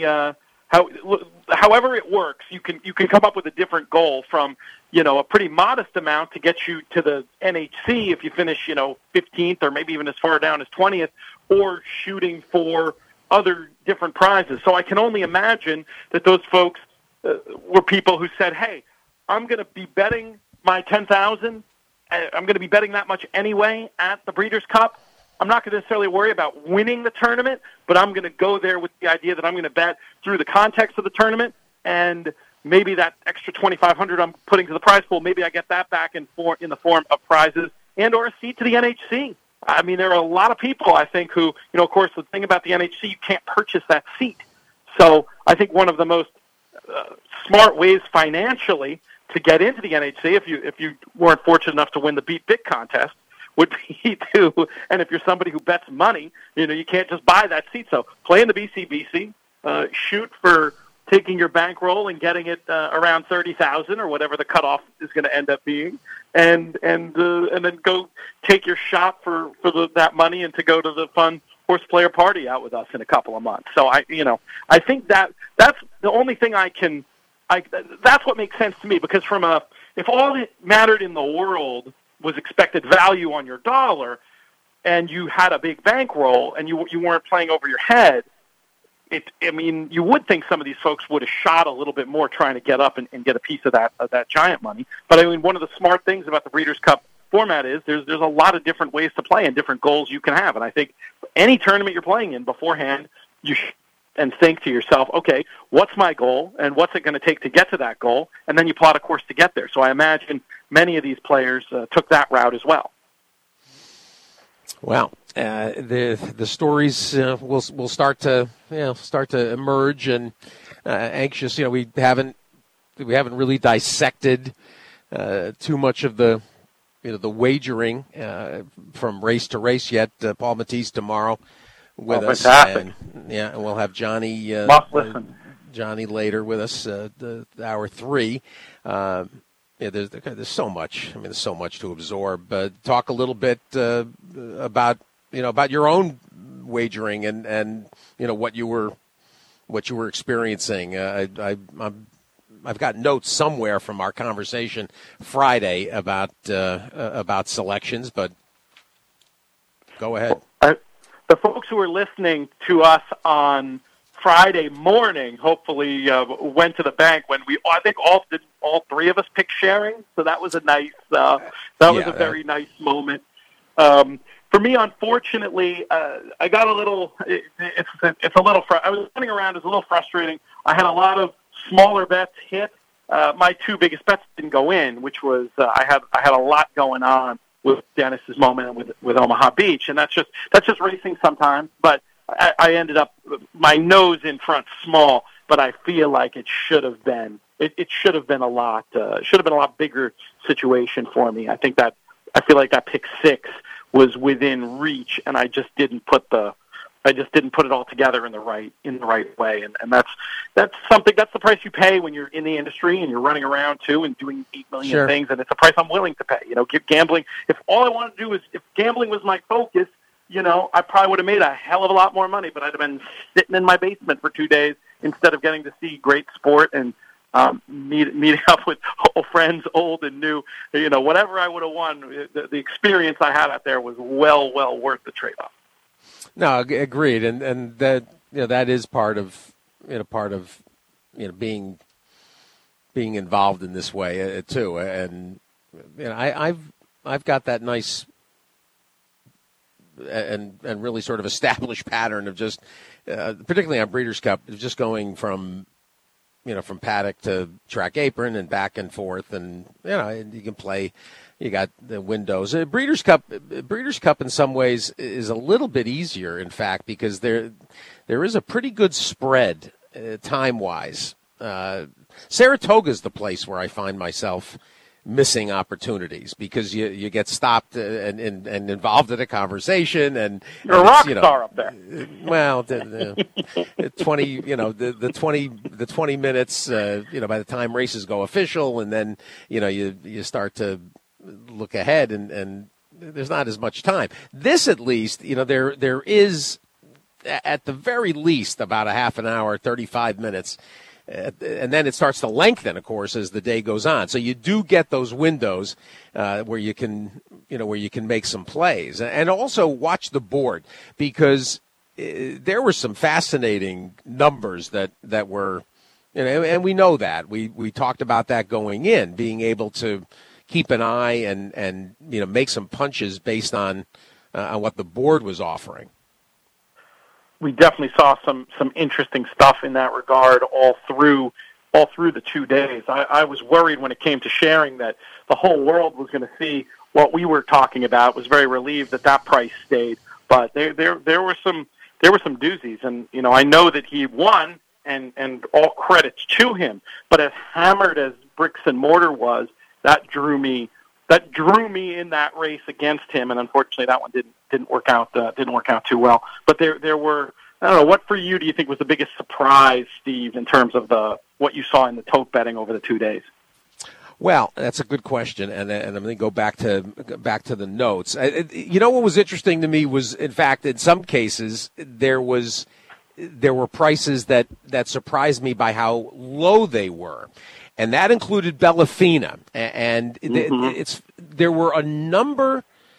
however it works, you can come up with a different goal from, a pretty modest amount to get you to the NHC if you finish, 15th or maybe even as far down as 20th, or shooting for other different prizes. So I can only imagine that those folks were people who said, hey, I'm going to be betting my $10,000. I'm going to be betting that much anyway at the Breeders' Cup. I'm not going to necessarily worry about winning the tournament, but I'm going to go there with the idea that I'm going to bet through the context of the tournament, and maybe that extra $2,500 I'm putting to the prize pool, maybe I get that back in the form of prizes and or a seat to the NHC. I mean, there are a lot of people, I think, who, of course, the thing about the NHC, you can't purchase that seat. So I think one of the most smart ways financially to get into the NHC, if you weren't fortunate enough to win the Beat Big contest, would be to, and if you're somebody who bets money, you can't just buy that seat. So play in the BCBC, shoot for taking your bankroll and getting it around 30,000 or whatever the cutoff is going to end up being, and then go take your shot for that money and to go to the fun horse player party out with us in a couple of months. So I think that's the only thing that's what makes sense to me, because if all that mattered in the world was expected value on your dollar, and you had a big bankroll and you weren't playing over your head, you would think some of these folks would have shot a little bit more trying to get up and get a piece of that giant money. But I mean, one of the smart things about the Breeders' Cup format is there's a lot of different ways to play and different goals you can have. And I think any tournament you're playing in beforehand, you should and think to yourself, okay, what's my goal and what's it going to take to get to that goal? And then you plot a course to get there. So I imagine many of these players took that route as well. Well, The stories will start to emerge, and anxious. We haven't really dissected too much of the the wagering from race to race yet. Paul Matisse tomorrow with us, fantastic. And we'll have Johnny. Must listen. Johnny later with us, the hour 3. There's so much. There's so much to absorb. Talk a little bit about your own wagering and what you were experiencing. I've got notes somewhere from our conversation Friday about selections, but go ahead. The folks who are listening to us on Friday morning hopefully went to the bank when I think all 3 of us picked sharing, so that was a nice was a very nice moment. For me, unfortunately, I got a little. It's a little. I was running around. It's a little frustrating. I had a lot of smaller bets hit. My 2 biggest bets didn't go in, which was I had a lot going on with Dennis's moment and with Omaha Beach, and that's just racing sometimes. But I ended up my nose in front small, but I feel like it should have been. It should have been a lot. Should have been a lot bigger situation for me. I feel like that pick 6 was within reach, and I just didn't put it all together in the right way, and that's something. That's the price you pay when you're in the industry and you're running around too and doing 8 million things, and it's a price I'm willing to pay. Gambling. If all I wanted to do if gambling was my focus, I probably would have made a hell of a lot more money, but I'd have been sitting in my basement for 2 days instead of getting to see great sport and meeting up with friends, old and new. Whatever I would have won, the experience I had out there was well worth the trade-off. No, agreed, and that that is part of being involved in this way too, and I've got that nice and really sort of established pattern of just particularly on Breeders' Cup, just going from paddock to track apron and back and forth, and you can play. You got the windows. Breeders' Cup in some ways is a little bit easier, in fact, because there is a pretty good spread time-wise. Saratoga is the place where I find myself missing opportunities because you get stopped and involved in a conversation, and you're a rock star up there. Well, the 20 minutes, by the time races go official, and then you start to look ahead, and there's not as much time. This, at least, there is at the very least about a half an hour, 35 minutes. And then it starts to lengthen, of course, as the day goes on. So you do get those windows where you can make some plays, and also watch the board, because there were some fascinating numbers that were, and we know that we talked about that going in, being able to keep an eye and make some punches based on what the board was offering. We definitely saw some interesting stuff in that regard all through the 2 days. I was worried when it came to sharing that the whole world was going to see what we were talking about. Was very relieved that price stayed, but there were some doozies, and I know that he won, and all credits to him. But as hammered as Bricks and Mortar was, that drew me in that race against him, and unfortunately that one didn't work out too well. But there were, I don't know, what for you do you think was the biggest surprise, Steve, in terms of what you saw in the tote betting over the 2 days? Well, that's a good question, and I'm going to go back to the notes. What was interesting to me was, in fact, in some cases there were prices that surprised me by how low they were. And that included Bellafina, and there were a number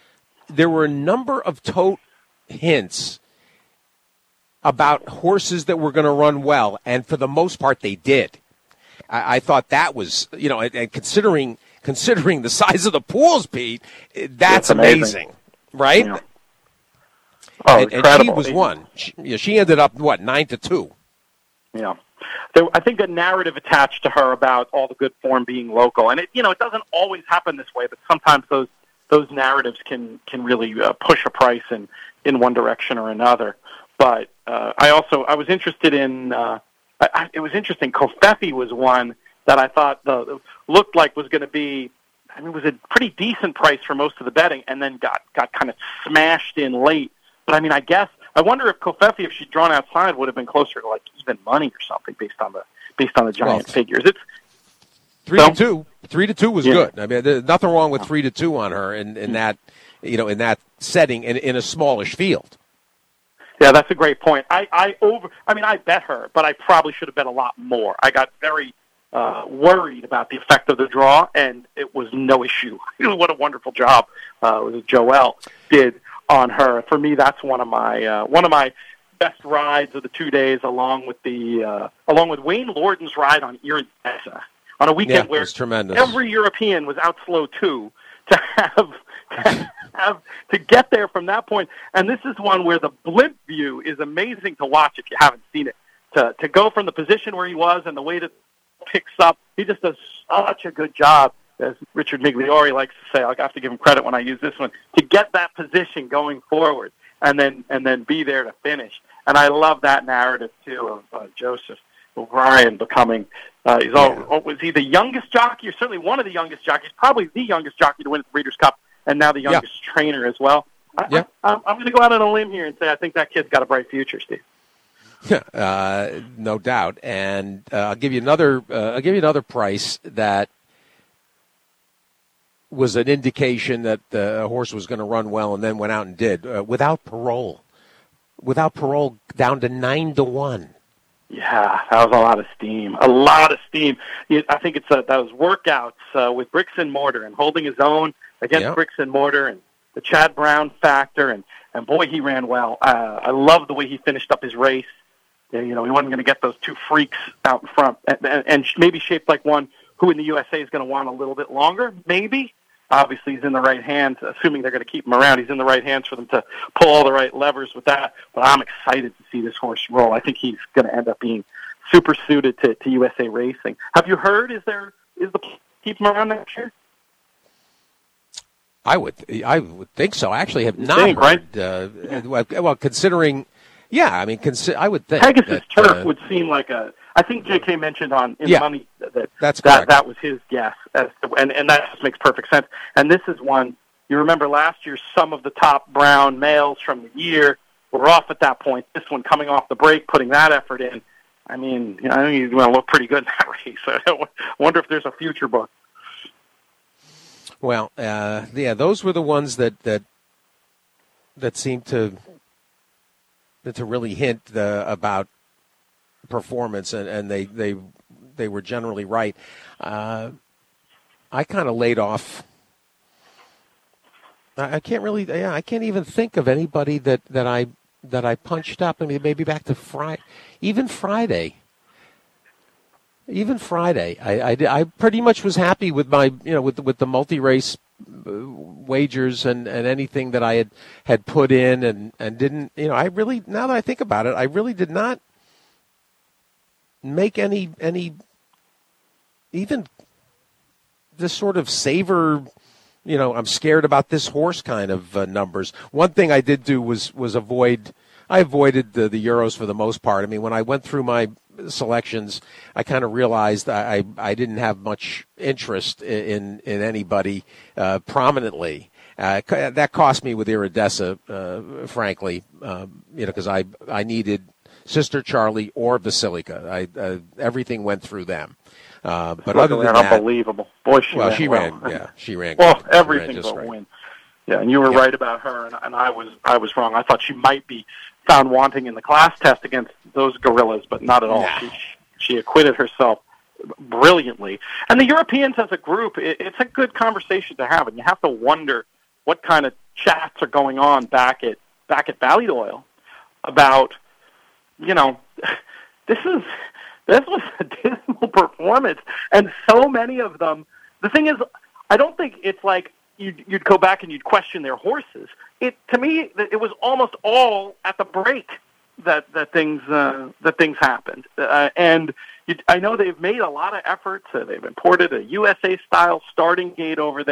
of tote hints about horses that were going to run well, and for the most part, they did. I thought that was, and considering the size of the pools, Pete, that's amazing, right? Yeah. Oh, and she was one. She ended up 9-2. Yeah. I think a narrative attached to her about all the good form being local, and it doesn't always happen this way, but sometimes those those narratives can really push a price in one direction or another. But I was interested in. It was interesting. Kofefi was one that I thought looked like was going to be. I mean, it was a pretty decent price for most of the betting, and then got kind of smashed in late. But I mean, I wonder if Kofefi, if she'd drawn outside, would have been closer to like even money or something based on the giant figures. It's 3-2. 3-2 was good. I mean, there's nothing wrong with 3-2 on her in that in that setting in a smallish field. Yeah, that's a great point. I bet her, but I probably should have bet a lot more. I got very worried about the effect of the draw, and it was no issue. What a wonderful job Joelle did on her. For me, that's one of my best rides of the 2 days, along with Wayne Lorden's ride on Iridessa on a weekend where every European was out slow too. To get there from that point, and this is one where the blimp view is amazing to watch if you haven't seen it. To go from the position where he was and the way that picks up, he just does such a good job, as Richard Migliori likes to say. I'll have to give him credit when I use this one, to get that position going forward and then be there to finish. And I love that narrative too of Joseph O'Brien becoming. Was he the youngest jockey, or certainly one of the youngest jockeys? Probably the youngest jockey to win the Breeders' Cup, and now the youngest trainer as well. I'm going to go out on a limb here and say I think that kid's got a bright future, Steve. No doubt. And I'll give you another price that was an indication that the horse was going to run well, and then went out and did. Without Parole down to 9-1. Yeah, that was a lot of steam. I think it's those workouts with bricks and mortar and holding his own against bricks and mortar, and the Chad Brown factor, and boy, he ran well. I love the way he finished up his race. He wasn't going to get those two freaks out in front, and maybe shaped like one who in the USA is going to want a little bit longer, maybe. Obviously, he's in the right hands, assuming they're going to keep him around. He's in the right hands for them to pull all the right levers with that. But I'm excited to see this horse roll. I think he's going to end up being super suited to USA Racing. Have you heard? Is the keep him around next year? I would think so. I actually have not heard. Right? Well, considering, I would think Pegasus Turf would seem like a. I think J.K. mentioned in Money that was his guess, and that just makes perfect sense. And this is one, you remember last year, some of the top Brown males from the year were off at that point. This one coming off the break, putting that effort in. I mean, I think he's going to look pretty good in that race. I wonder if there's a future book. Well, those were the ones that seemed to really hint about performance, and they were generally right. I kind of laid off. I can't even think of anybody that I punched up. I mean, maybe back to Friday. Even Friday, I pretty much was happy with my with the multi-race wagers and anything that I had put in and didn't. I really, now that I think about it, I really did not make any even this sort of savor, I'm scared about this horse kind of numbers. One thing I did do was avoided the Euros for the most part. I mean, when I went through my selections, I kind of realized I didn't have much interest in anybody prominently. That cost me with Iridessa, frankly, because I needed Sister Charlie or Basilica. Everything went through them. But other than that, unbelievable. Boy, she ran well. Yeah, she ran. Well, everything but win. Yeah, and you were right about her, and I was wrong. I thought she might be found wanting in the class test against those gorillas, but not at all. Nah. She acquitted herself brilliantly. And the Europeans as a group, it's a good conversation to have, and you have to wonder what kind of chats are going on back at Ballydoyle about, this was a dismal performance, and so many of them. The thing is, I don't think it's like you'd go back and you'd question their horses. To me, it was almost all at the break that things happened. And I know they've made a lot of efforts. They've imported a USA-style starting gate over there.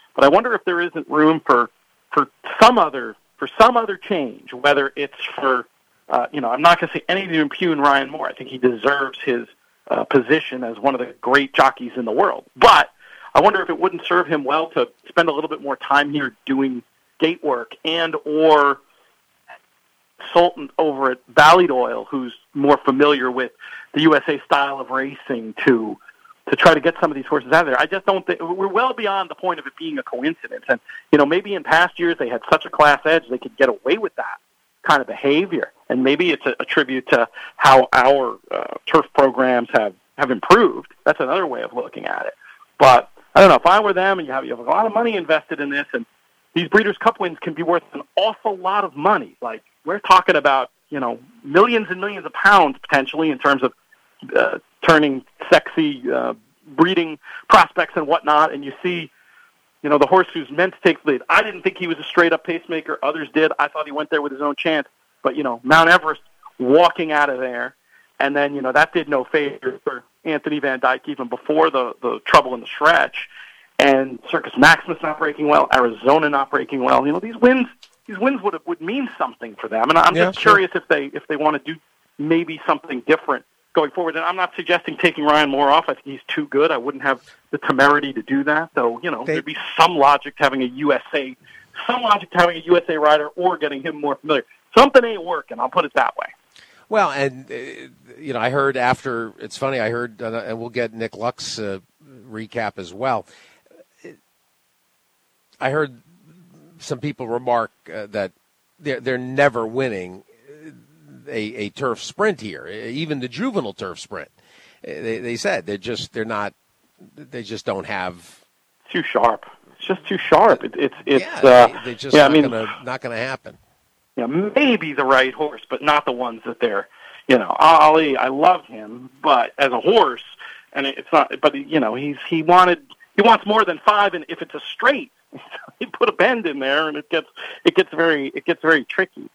But I wonder if there isn't room for some other change, whether it's for, I'm not going to say anything to impugn Ryan Moore. I think he deserves his position as one of the great jockeys in the world. But I wonder if it wouldn't serve him well to spend a little bit more time here doing gate work and or consultant over at Valley Oil, who's more familiar with the USA style of racing, to try to get some of these horses out of there. I just don't think we're well beyond the point of it being a coincidence. And, maybe in past years they had such a class edge they could get away with that kind of behavior. And maybe it's a tribute to how our turf programs have improved. That's another way of looking at it. But I don't know, if I were them and you have a lot of money invested in this, and these Breeders' Cup wins can be worth an awful lot of money. Like, we're talking about, millions and millions of pounds potentially in terms of turning sexy breeding prospects and whatnot, and you see, the horse who's meant to take the lead. I didn't think he was a straight-up pacemaker. Others did. I thought he went there with his own chance. But, Mount Everest walking out of there, and then, that did no favor for Anthony Van Dyke even before the trouble in the stretch. And Circus Maximus not breaking well, Arizona not breaking well. These wins would mean something for them. And I'm just curious if they want to do maybe something different going forward. And I'm not suggesting taking Ryan Moore off. I think he's too good. I wouldn't have the temerity to do that, though. There'd be some logic to having a USA rider or getting him more familiar. Something ain't working. I'll put it that way. Well, and I heard after. It's funny. I heard, and we'll get Nick Luck's recap as well. I heard some people remark that they're never winning a turf sprint here, even the juvenile turf sprint. They said they just don't have. Too sharp. It's just too sharp. They just not going to happen. Maybe the right horse, but not the ones that they're. Ali, I love him, but as a horse, and it's not. But he wants more than 5, and if it's a straight, he put a bend in there, and it gets very tricky.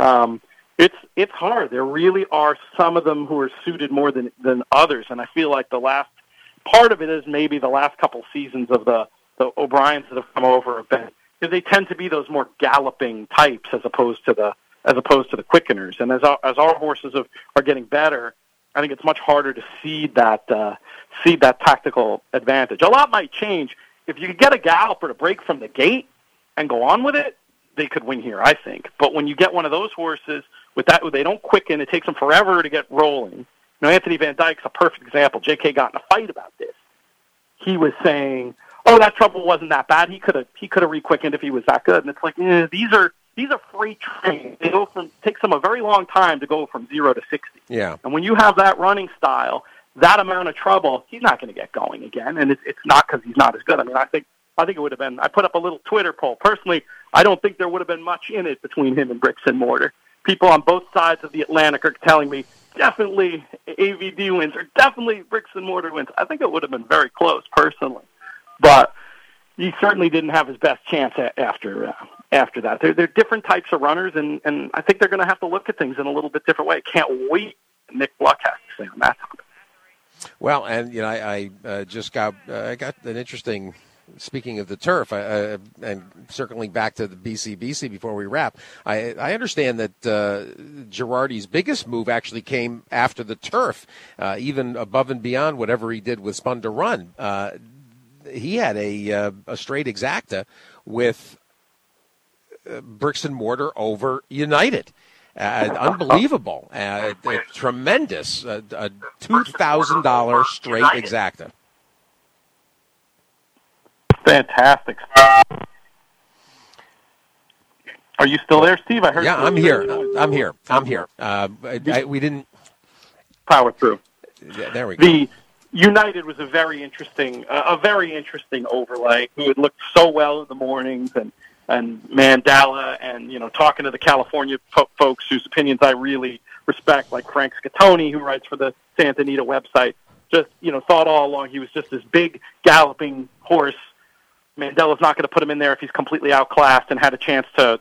It's hard. There really are some of them who are suited more than others, and I feel like the last part of it is maybe the last couple seasons of the O'Briens that have come over have been, because they tend to be those more galloping types as opposed to the quickeners. And as our horses are getting better, I think it's much harder to seed that tactical advantage. A lot might change. If you could get a galloper to break from the gate and go on with it, they could win here, I think. But when you get one of those horses with that, they don't quicken. It takes them forever to get rolling. Anthony Van Dyke's a perfect example. J.K. got in a fight about this. He was saying, that trouble wasn't that bad. He could have re-quickened if he was that good. And it's like, these are freight trains. It takes them a very long time to go from 0 to 60. Yeah. And when you have that running style, that amount of trouble, he's not going to get going again. And it's not because he's not as good. I think it would have been. I put up a little Twitter poll. Personally, I don't think there would have been much in it between him and Bricks and Mortar. People on both sides of the Atlantic are telling me definitely AVD wins or definitely Bricks and Mortar wins. I think it would have been very close, personally. But he certainly didn't have his best chance after that. They're different types of runners, and I think they're going to have to look at things in a little bit different way. Can't wait what Nick Luck has to say on that topic. Well, and I just got an interesting. Speaking of the turf, and circling back to the BCBC before we wrap, I understand that Girardi's biggest move actually came after the turf, even above and beyond whatever he did with Spun to Run. He had a straight exacta with Bricks and Mortar over United. Unbelievable. Tremendous. A $2,000 straight exacta. Fantastic. Are you still there, Steve? I heard. Yeah, I'm here. We didn't power through. Yeah, there we go. The United was a very interesting overlay. Who had looked so well in the mornings, and Mandela, and talking to the California folks whose opinions I really respect, like Frank Scattoni, who writes for the Santa Anita website. Just thought all along he was just this big galloping horse. Mandela's not going to put him in there if he's completely outclassed, and had a chance to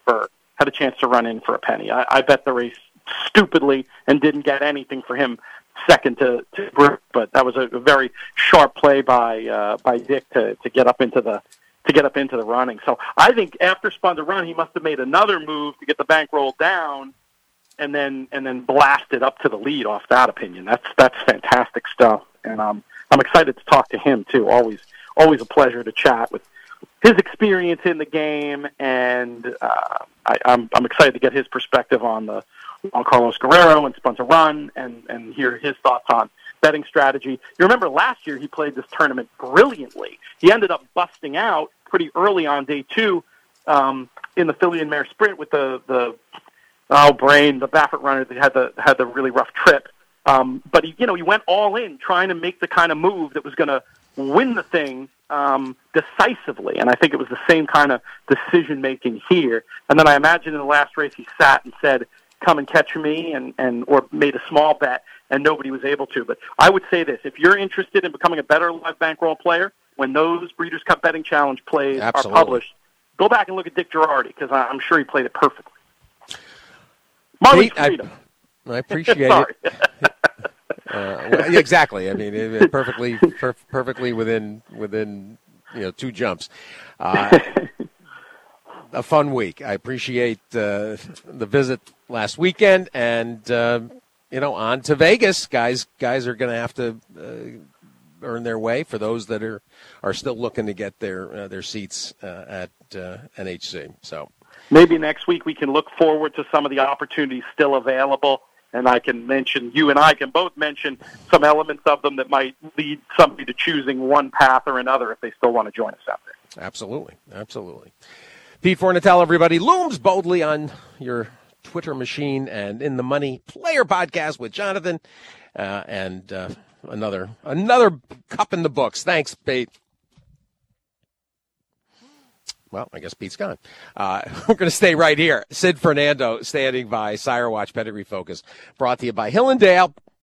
run in for a penny. I bet the race stupidly and didn't get anything for him second to Brooks, but that was a very sharp play by Dick to get up into the running. So I think after spun to run, he must have made another move to get the bankroll down, and then blasted up to the lead off that opinion. That's fantastic stuff, and I'm excited to talk to him too. Always a pleasure to chat with his experience in the game, and I'm excited to get his perspective on Carlos Guerrero and Spun to Run, and hear his thoughts on betting strategy. You remember last year he played this tournament brilliantly. He ended up busting out pretty early on day 2 in the Philly and Mare Sprint with the Baffert runner that had the really rough trip. But he went all in trying to make the kind of move that was going to win the thing decisively, and I think it was the same kind of decision making here. And then I imagine in the last race he sat and said, "Come and catch me," or made a small bet, and nobody was able to. But I would say this: if you're interested in becoming a better live bankroll player, when those Breeders' Cup Betting Challenge plays are published, go back and look at Dick Girardi, because I'm sure he played it perfectly. Marlon Freedom. I appreciate it. Well, exactly. I mean, perfectly within 2 jumps. A fun week. I appreciate the visit last weekend, and on to Vegas. Guys are going to have to earn their way for those that are still looking to get their seats at NHC. So maybe next week we can look forward to some of the opportunities still available. And you and I can both mention some elements of them that might lead somebody to choosing one path or another if they still want to join us out there. Absolutely. Pete Fornatale, everybody, looms boldly on your Twitter machine and In the Money Player Podcast with Jonathan, and another cup in the books. Thanks, Pete. Well, I guess Pete's gone. We're going to stay right here. Sid Fernando standing by. Sire Watch Pedigree Focus, brought to you by Hill & Dale.